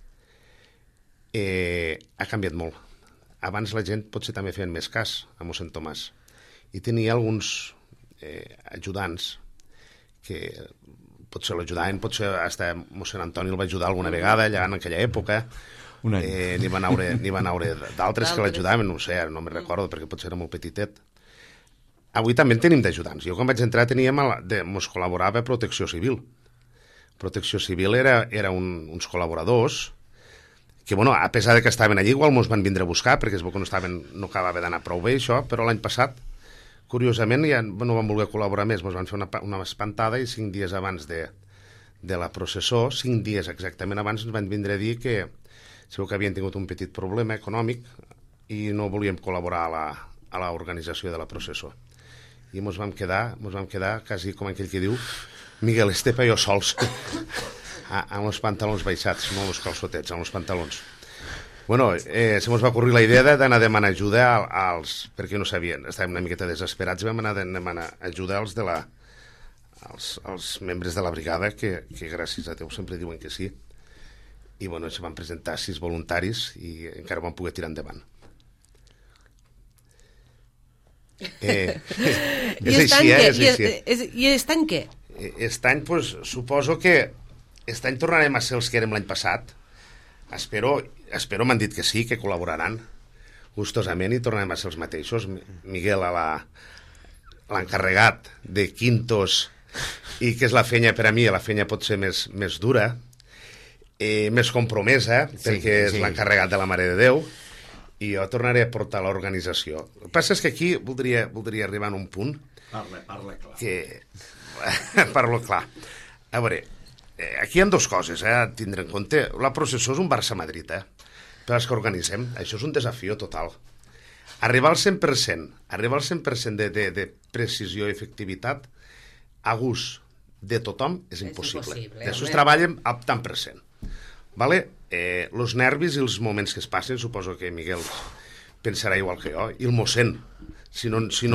Ha canviat molt. Abans la gent potser també feien més cas a mossèn Tomàs. I tenia alguns ajudants que potser l'ajudaven, potser hasta mossèn Antoni el va ajudar alguna vegada allà en aquella època. N'hi van haure d'altres que l'ajudaven, no sé, no me'n recordo perquè potser era molt petitet. Avui també en tenim d'ajudants. Jo quan vaig entrar mos col·laborava Protecció Civil. Protecció Civil era uns col·laboradors que, bueno, a pesar de que estaven allí, igual mos van vindre a buscar perquè es veu que no acabava d'anar prou bé això, però l'any passat, curiosament, ja no van voler col·laborar més, mos van fer una espantada i 5 dies abans de la processó, 5 dies exactament abans, ens van vindre a dir que sabeu que havien tingut un petit problema econòmic i no volíem col·laborar a l'organització de la processó. I mos vam quedar quasi com aquell que diu Miguel Estepa i jo sols amb els pantalons baixats, no amb els calçotets, amb els pantalons. Bueno, se mos va ocorrir la idea d'anar a demanar ajuda perquè no sabien, estàvem una miqueta desesperats, vam anar a demanar ajuda als membres de la brigada que gràcies a Déu sempre diuen que sí. I bueno, se van presentar 6 voluntaris i encara van poder tirar endavant. És així, és així. I aquest any què? Aquest any, pues, suposo que aquest any tornarem a ser els que érem l'any passat. Espero, m'han dit que sí, que col·laboraran gustosament i tornarem a ser els mateixos. Miguel, l'encarregat de quintos, i que és la feina per a mi, la feina pot ser més dura, més compromesa, perquè és l'encarregat de la Mare de Déu, i jo tornaré a portar l'organització. El que passa és que aquí voldria arribar a un punt... Parla clar. Parlo clar. A veure, aquí hi ha 2 coses a tindre en compte. La processó és un Barça-Madrid, per als que organitzem. Això és un desafió total. Arribar al 100% de precisió i efectivitat a gust de tothom és impossible. D'això es treballem al tant per cent. Vale? Els nervis i els moments que es passen, suposo que Miguel pensarà igual que jo, i el mossèn, si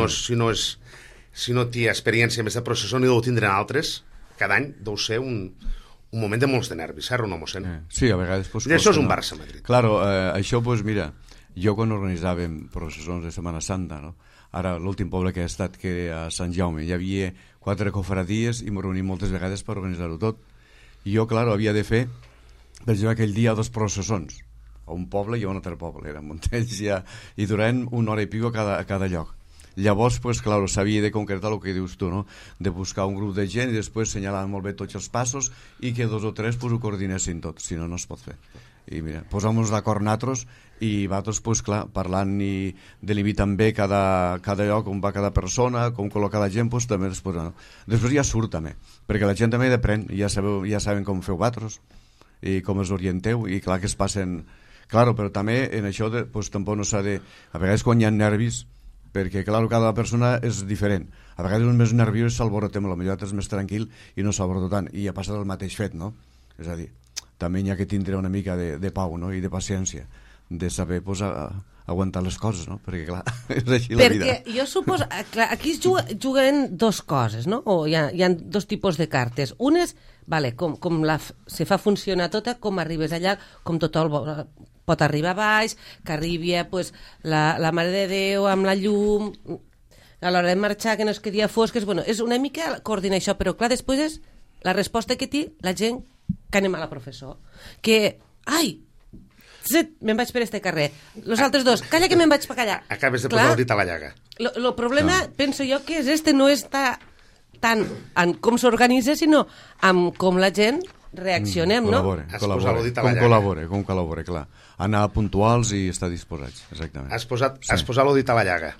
no té experiència més de processó, ni deu tindre altres, cada any deu ser un moment de molts de nervis, o no, mossèn? Sí, a vegades... I això és un Barça-Madrid. Claro, això, pues mira, jo quan organitzàvem processons de Setmana Santa, no? Ara, l'últim poble que he estat, que era a Sant Jaume, hi havia 4 cofradies i m'ho reunim moltes vegades per organitzar-ho tot. I jo, claro, havia de fer, per exemple, aquell dia 2 processons, a un poble i a un altre poble, eren Montells ja, i durant 1 hora i pico a cada lloc. Llavors, pues, claro, s'havia de concretar el que dius tu, no? De buscar un grup de gent i després assenyalar molt bé tots els passos i que 2 o 3 pues, ho coordinessin tot, si no, no es pot fer. I mira, posem-nos d'acord nosaltres i vosaltres, pues, clar, parlant i delimitant bé cada lloc, on va cada persona, com col·locar la gent, pues, també després, no? Després ja surt també, perquè la gent també depèn, ja saben com feu vosaltres i com es orienteu, i clar que es passen... Claro, però també en això pues, tampoc no s'ha de... A vegades quan hi ha nervis, perquè clar, cada persona és diferent. A vegades un més nerviós s'alborotem, potser és més tranquil i no s'alborota tant, i ha passat el mateix fet, no? És a dir, també hi ha que tindre una mica de pau, no? I de paciència, de saber pues, aguantar les coses, no? Perquè clar, és així la vida. Perquè jo suposo, clar, aquí es juguen 2 coses, no? O hi ha 2 tipus de cartes. Unes, vale, com se fa funcionar tota, com arribes allà, com tothom pot arribar baix, que arribi pues, la Mare de Déu amb la llum, a l'hora de marxar, que no es quedi a fosques... Bueno, és una mica coordinar això, però clar, després és la resposta que té la gent que anem a la professor. Que, ai, me'n vaig per este carrer. Los altres 2, calla que me'n vaig per allà. Acabes de posar el dit a la llaga. El problema, penso jo, que és no està tant en com s'organitza, sinó en com la gent reaccionem, no? Com col·labora, clar. Anar puntuals i estar disposats, exactament. Has posat el dit a la llaga.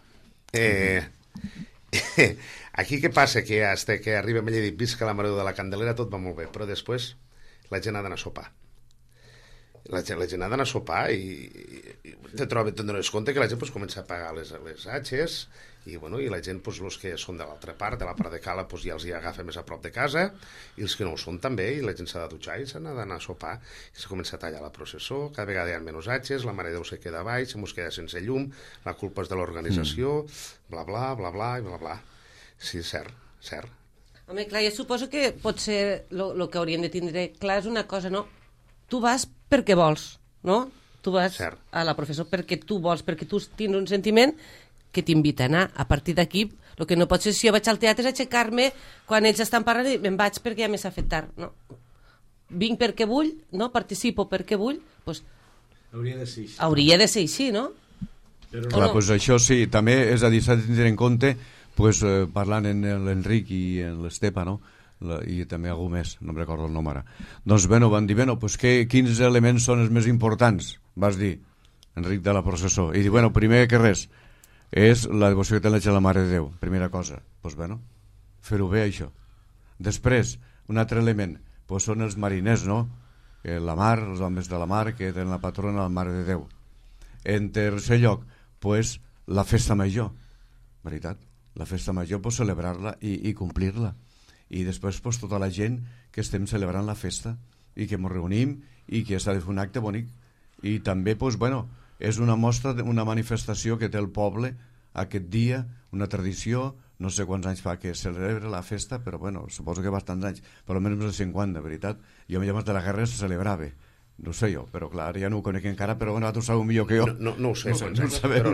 Aquí què passa? Que hasta que arribem allà i visca la Mare de la Candelera tot va molt bé, però després la gent ha d'anar a sopar. La gent ha d'anar a sopar i te'n dones compte que la gent comença a pagar les atxes i la gent, els que són de l'altra part, de la part de Cala, ja els hi agafa més a prop de casa, i els que no ho són també, i la gent s'ha de dutxar i s'ha d'anar a sopar, i s'ha començat a tallar la processó, cada vegada hi ha menys atxes, la Mare de Déu se queda baix, se mos queda sense llum, la culpa és de l'organització, bla, bla, bla, bla, i bla, bla. Sí, cert. Home, clar, jo suposo que potser el que hauríem de tindre clar és una cosa, no? Tu vas perquè vols, no? Tu vas a la professor perquè tu vols, perquè tu tens un sentiment que t'invita a anar. A partir d'aquí, el que no pot ser si jo vaig al teatre és aixecar-me quan ells estan parlant i me'n vaig perquè ja m'he s'ha fet tard. No. Vinc perquè vull, no? Participo perquè vull, doncs... Hauria de ser així. Hauria de ser així, no? Clar, doncs això sí, també és a dir, s'ha de tenir en compte, parlant en l'Enric i en l'Estepa, no? I també algú més, no em recordo el nom ara. Doncs, van dir, quins elements són els més importants? Vas dir, Enric de la processó. I diu, primer que res, és la devoció que té la Mare de Déu, primera cosa. Doncs, fer-ho bé, això. Després, un altre element, són els mariners, no? La mar, els homes de la mar, que tenen la patrona, la Mare de Déu. En tercer lloc, la festa major, veritat? La festa major, celebrar-la i complir-la. I després tota la gent que estem celebrant la festa i que ens reunim i que s'ha de fer un acte bonic. I també, és una mostra, una manifestació que té el poble aquest dia, una tradició, no sé quants anys fa que celebra la festa, però suposo que bastants anys, per almenys més de 50, veritat. Jo abans de la guerra se celebrava, no sé jo, però clar, ja no ho conec encara, però tu sabeu millor que jo. No ho sé, però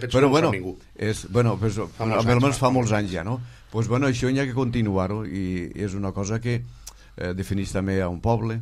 almenys fa molts anys ja, no? Doncs això hi ha que continuar-ho i és una cosa que defineix també a un poble,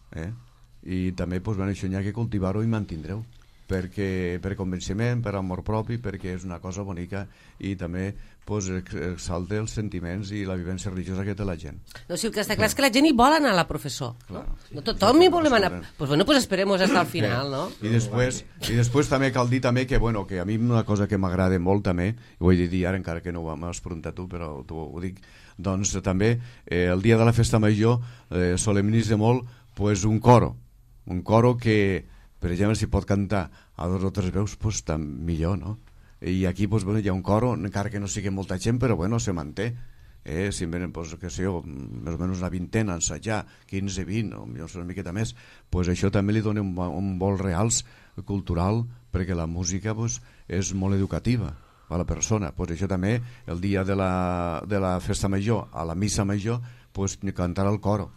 i també això hi ha que cultivar-ho i mantindre-ho per convenciment, per amor propi, perquè és una cosa bonica i també exalta els sentiments i la vivència religiosa que té la gent. No, si el que està clar és que la gent hi vol anar a la professor. No tothom hi volem anar. Doncs esperem fins al final, no? I després també cal dir també que a mi una cosa que m'agrada molt també, ho he de dir ara encara que no ho m'has preguntat tu, però tu ho dic, doncs també el dia de la festa major solemnitza molt un coro que, per exemple, si pot cantar a 2 o 3 veus, tan millor, no? I aquí hi ha un coro, encara que no sigui molta gent, però se manté. Si venen, que sé jo, més o menys una vintena a ensajar, 15, 20, o millor una miqueta més, això també li dona un vol realç cultural, perquè la música és molt educativa a la persona. Això també, el dia de la festa major, a la missa major, cantar al coro.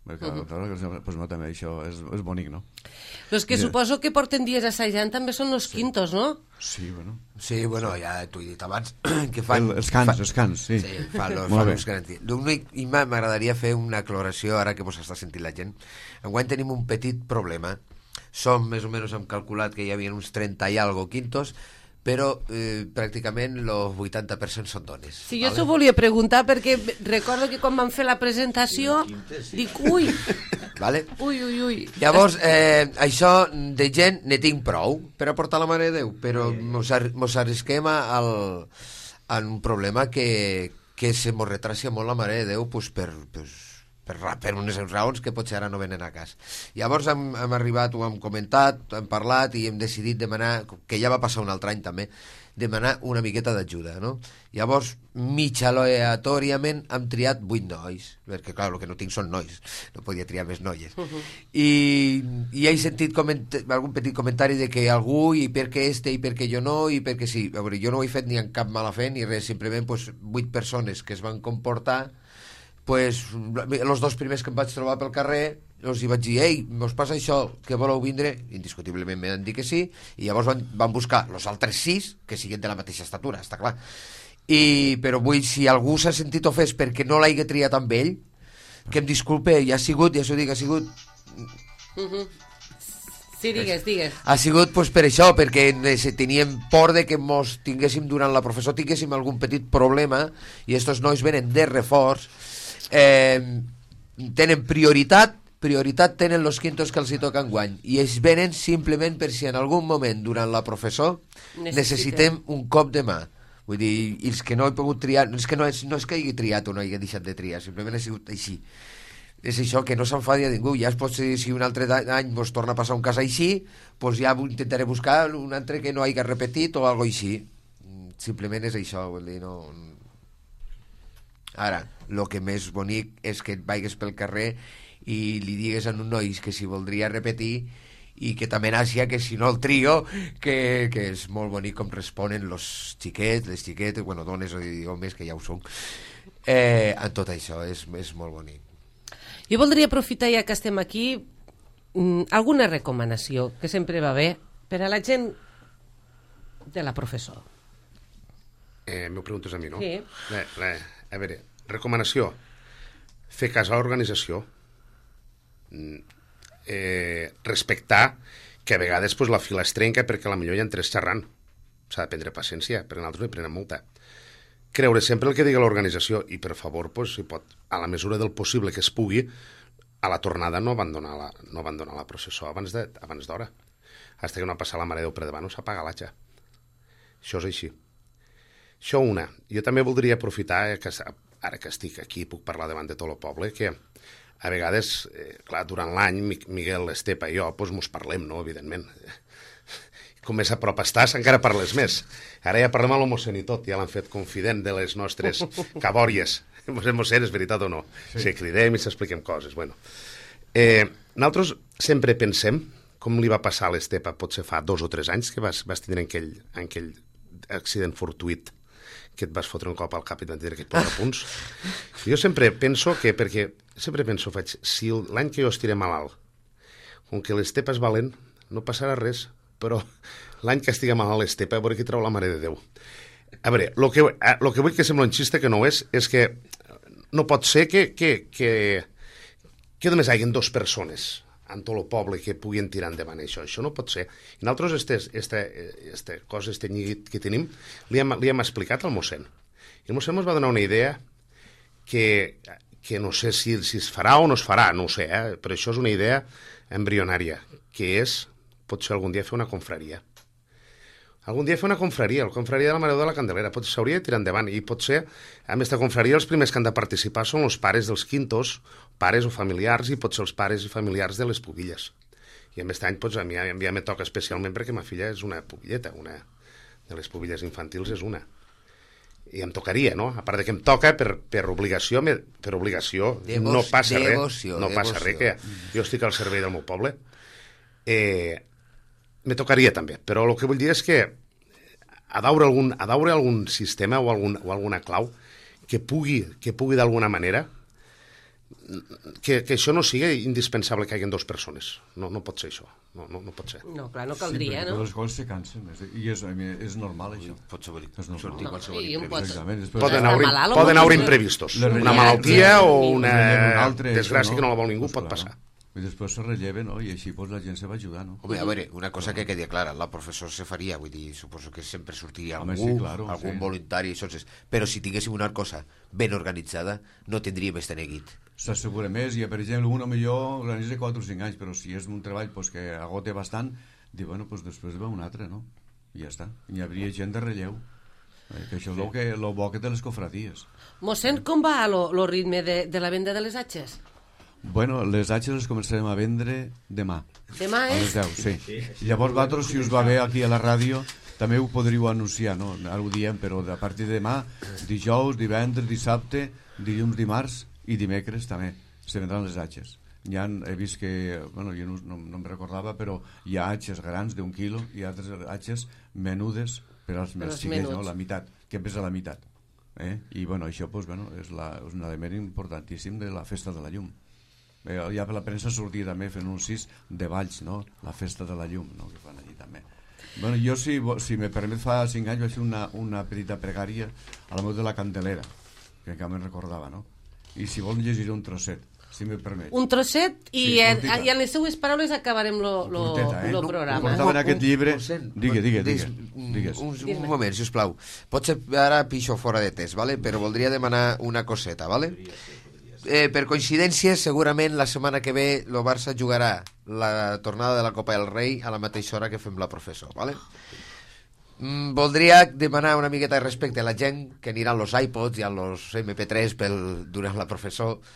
També això és bonic, no? Els que suposo que porten dies assajant també són els quintos, no? Sí, Sí, ja t'ho he dit abans que fan... Els cants, sí. Sí, fan uns cants. I m'agradaria fer una aclaració ara que vos està sentint la gent. Enguany tenim un petit problema. Som, més o menys, hem calculat que hi havia uns 30 i algo quintos, però pràcticament el 80% són dones. Sí, jo s'ho volia preguntar perquè recordo que quan vam fer la presentació dic, ui, ui. Llavors, això de gent ne tinc prou per aportar la Mare de Déu, però mos arrisquem a un problema que se mos retracia molt la Mare de Déu per unes raons que potser ara no venen a cas. Llavors hem arribat, ho hem comentat, hem parlat i hem decidit demanar, que ja va passar un altre any també, demanar una miqueta d'ajuda, no? Llavors, mig aleatòriament hem triat 8 nois, perquè clar, el que no tinc són nois, no podia triar més noies. I he sentit algun petit comentari de que algú, i per què i per què jo no, i perquè sí. A veure, jo no ho he fet ni en cap mala fe ni res, simplement 8 persones que es van comportar. Els 2 primers que em vaig trobar pel carrer els hi vaig dir, ei, mos passa això, que voleu vindre? Indiscutiblement m'han dit que sí, i llavors van buscar els altres 6 que siguin de la mateixa estatura, està clar. Però si algú s'ha sentit ofès perquè no l'hagi triat amb ell, que em disculpe, ja s'ho dic, ha sigut... Sí, digues. Ha sigut per això, perquè teníem por de que mos tinguéssim, durant la professor, tinguéssim algun petit problema, i estos nois venen de reforç, tenen prioritat tenen els quintos que els hi toquen guany, i ells venen simplement per si en algun moment durant la professor necessitem un cop de mà. Vull dir, els que no he pogut triar, no és que hagi triat o no hagi deixat de triar, simplement ha sigut així. és això, que no s'enfadi a ningú. Ja es pot ser, si un altre any ens torna a passar un cas així, doncs ja intentaré buscar un altre que no hagi repetit o alguna així. Simplement és això, vull dir, no... Ara, el que més bonic és que et vagis pel carrer i li digues a un noi que si voldria repetir i que t'amenacia que si no el trio, que és molt bonic com responen els xiquets, les xiquetes, bueno, dones o homes, que ja ho són. En tot això és molt bonic. Jo voldria aprofitar, ja que estem aquí, alguna recomanació, que sempre va bé, per a la gent de la professor. M'ho preguntes a mi, no? Sí. A veure, recomanació. Fer cas a l'organització. Respectar que a vegades la fila es trenca perquè a la millor hi ha 3 xerrant. S'ha de prendre paciència, perquè nosaltres n'hi prenem molta. Creure sempre el que digui l'organització i, per favor, si pot, a la mesura del possible que es pugui, a la tornada no abandonar la processó abans d'hora. Fins que no passa la Mare de Déu per davant no s'apaga l'atxa. Això és així. Això una. Jo també voldria aprofitar, ara que estic aquí, puc parlar davant de tot el poble, que a vegades, clar, durant l'any, Miguel, l'Estepa i jo, mos parlem, no?, evidentment. Com més a prop estàs, encara parles més. Ara ja parlem a l'Homossén i tot, ja l'han fet confident de les nostres cabòries. Mossèn, és veritat o no? Sí, cridem i s'expliquem coses. Bueno. Nosaltres sempre pensem, com li va passar a l'Estepa, potser fa 2 o 3 anys, que vas tindre aquell accident fortuït, que et vas fotre un cop al cap i et van dir aquests 4 punts. Jo sempre penso que, si l'any que jo estiré malalt, com que l'Estepa és valent, no passarà res, però l'any que estigui malalt l'Estepa, a veure qui trau la Mare de Déu. A veure, el que vull que sembla un xiste, que no és que no pot ser que només hi hagi 2 persones en tot el poble que puguin tirar endavant això. Això no pot ser. I nosaltres, este nyiguit que tenim, li hem explicat al mossèn. I el mossèn ens va donar una idea que no sé si es farà o no es farà, no ho sé, però això és una idea embrionària, que és, potser algun dia fer una confraria. Algun dia fer una confraria, la confraria de la Mare de la Candelera. S'hauria de tirar endavant i potser, amb aquesta confraria, els primers que han de participar són els pares dels quintos, pares o familiars, i potser els pares i familiars de les pubilles. I aquest any, a mi ja me toca especialment perquè ma filla és una pubilleta, una de les pubilles infantils és una. I em tocaria, no? A part de que em toca per obligació, no passa res, que jo estic al servei del meu poble. Me tocaria també, però el que vull dir és que ha d'haure algun sistema o alguna clau que pugui d'alguna manera que això no sigui indispensable que hi hagi 2 persones. No pot ser això. No pot ser. No, clar, no caldria, no? Les coses se cansen, i és normal, això. Pot sortir qualsevol imprevist. Poden haver imprevistos. Una malaltia o una desgràcia que no la vol ningú pot passar. I després se relleva, no? I així la gent se va ajudar, no? Home, a veure, una cosa que quedi clara, la professor se faria, vull dir, suposo que sempre sortiria algun voluntari, però si tinguéssim una cosa ben organitzada, no tindríem este neguit. S'assegura més, i per exemple, un millor organitza 4 o 5 anys, però si és un treball que agota bastant, diu, bueno, després va un altre, no? I ja està. Hi hauria gent de relleu. Que això és el bo que té les cofradies. Mossèn, com va el ritme de la venda de les atxes? Bueno, les atxes les començarem a vendre demà. Demà és? A les 10, sí. Llavors vosaltres, si us va bé aquí a la ràdio, també ho podríeu anunciar, no? Ara ho diem, però a partir de demà, dijous, divendres, dissabte, dilluns, dimarts i dimecres també se vendran les atxes. He vist que, bueno, jo no em recordava, però hi ha atxes grans d'1 quilo i altres atxes menudes per als més xiquets, no? La meitat, que pesa la meitat. I bueno, això és un element importantíssim de la festa de la llum. Ja per la premsa sortia també fent anuncis de Valls, no? La festa de la llum, no? Que fan allí també. Bueno, jo, si me permet, fa 5 anys vaig fer una petita pregària a la Mare de la Candelera, que encara me'n recordava, no? I si vol llegiré un trosset, si me permet. Un trosset i en les seues paraules acabarem el programa. Portava en aquest llibre... Digues. Un moment, sisplau. Potser ara pixo fora de test, ¿vale? Però voldria demanar una coseta, ¿vale? Per coincidència, segurament la setmana que ve el Barça jugarà la tornada de la Copa del Rei a la mateixa hora que fem la professor, ¿vale? Voldria demanar una miqueta de respecte a la gent que anirà als iPods i als MP3 durant la professor,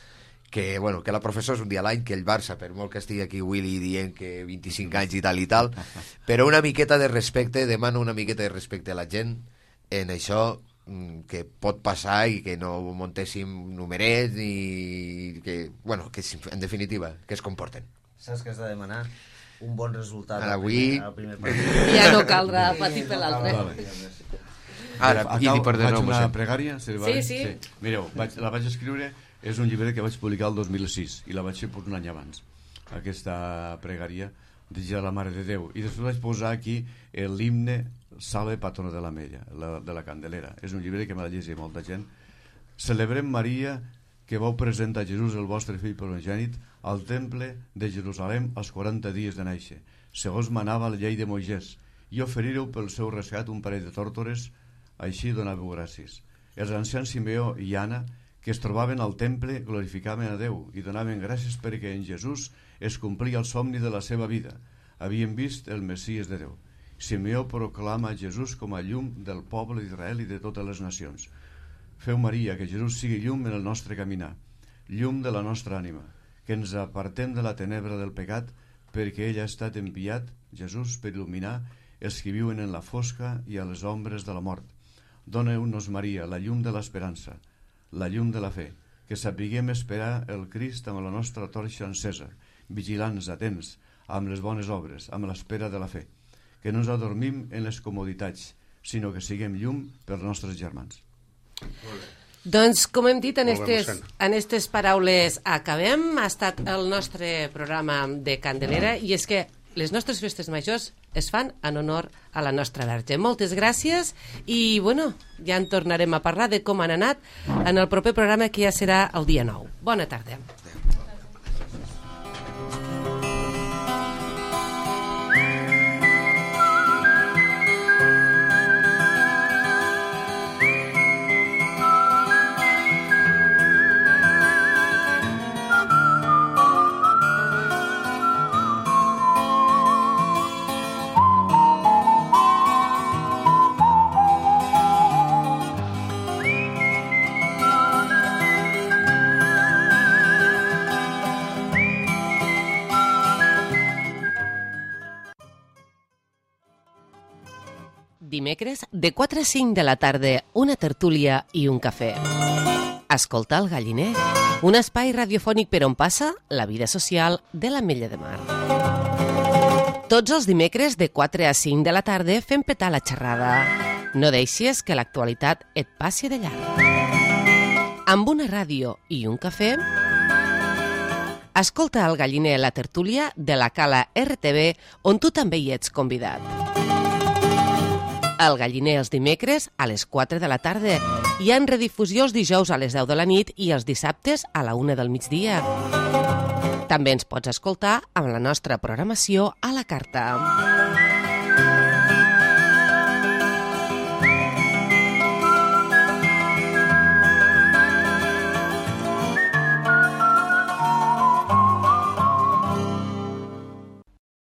que la professó és un dia a l'any, que el Barça, per molt que estigui aquí Willy dient que 25 anys i tal, però una miqueta de respecte, demano una miqueta de respecte a la gent en això que pot passar i que no muntéssim numerets i que, que en definitiva, que es comporten. Saps què has de demanar? Un bon resultat avui... al primer partit. Ja no caldrà patir per l'altre. Ara, faig una pregària? Sí. Mireu, la vaig escriure, és un llibre que vaig publicar el 2006 i la vaig fer un any abans, aquesta pregària dirigida a la Mare de Déu, i després vaig posar aquí l'himne Salve patrona de l'Ametlla, de la Candelera. És un llibre que m'ha llegit molta gent. Celebrem Maria, que vau presentar a Jesús, el vostre fill primogènit, al temple de Jerusalem als 40 dies de néixer, segons manava la llei de Moisès, i oferireu pel seu rescat un parell de tórtores, així donàveu gràcies. Els ancians Simeó i Anna, que es trobaven al temple, glorificaven a Déu i donaven gràcies perquè en Jesús es complia el somni de la seva vida. Havien vist el Messies de Déu. Simeó proclama Jesús com a llum del poble d'Israel i de totes les nacions. Feu Maria que Jesús sigui llum en el nostre caminar, llum de la nostra ànima, que ens apartem de la tenebra del pecat, perquè ell ha estat enviat, Jesús, per il·luminar els que viuen en la fosca i a les ombres de la mort. Dóna-nos, Maria, la llum de l'esperança, la llum de la fe, que sapiguem esperar el Crist amb la nostra torxa encesa, vigilants, atents, amb les bones obres, amb l'espera de la fe, que no ens adormim en les comoditats, sinó que siguem llum per nostres germans. Doncs, com hem dit, en aquestes paraules acabem. Ha estat el nostre programa de Candelera, i és que les nostres festes majors es fan en honor a la nostra Verge. Moltes gràcies i, ja en tornarem a parlar de com han anat en el proper programa, que ja serà el dia 9. Bona tarda. Dimecres, de 4 a 5 de la tarda, una tertúlia i un cafè. Escolta el Galliner, un espai radiofònic per on passa la vida social de l'Ametlla de Mar. Tots els dimecres, de 4 a 5 de la tarda, fem petar la xerrada. No deixis que l'actualitat et passi de llarg. Amb una ràdio i un cafè, escolta el Galliner, la tertúlia de la Cala RTV, on tu també hi ets convidat. El Galliner els dimecres a les 4 de la tarda i en redifusió els dijous a les 10 de la nit i els dissabtes a la 1 del migdia. També ens pots escoltar amb la nostra programació a la carta.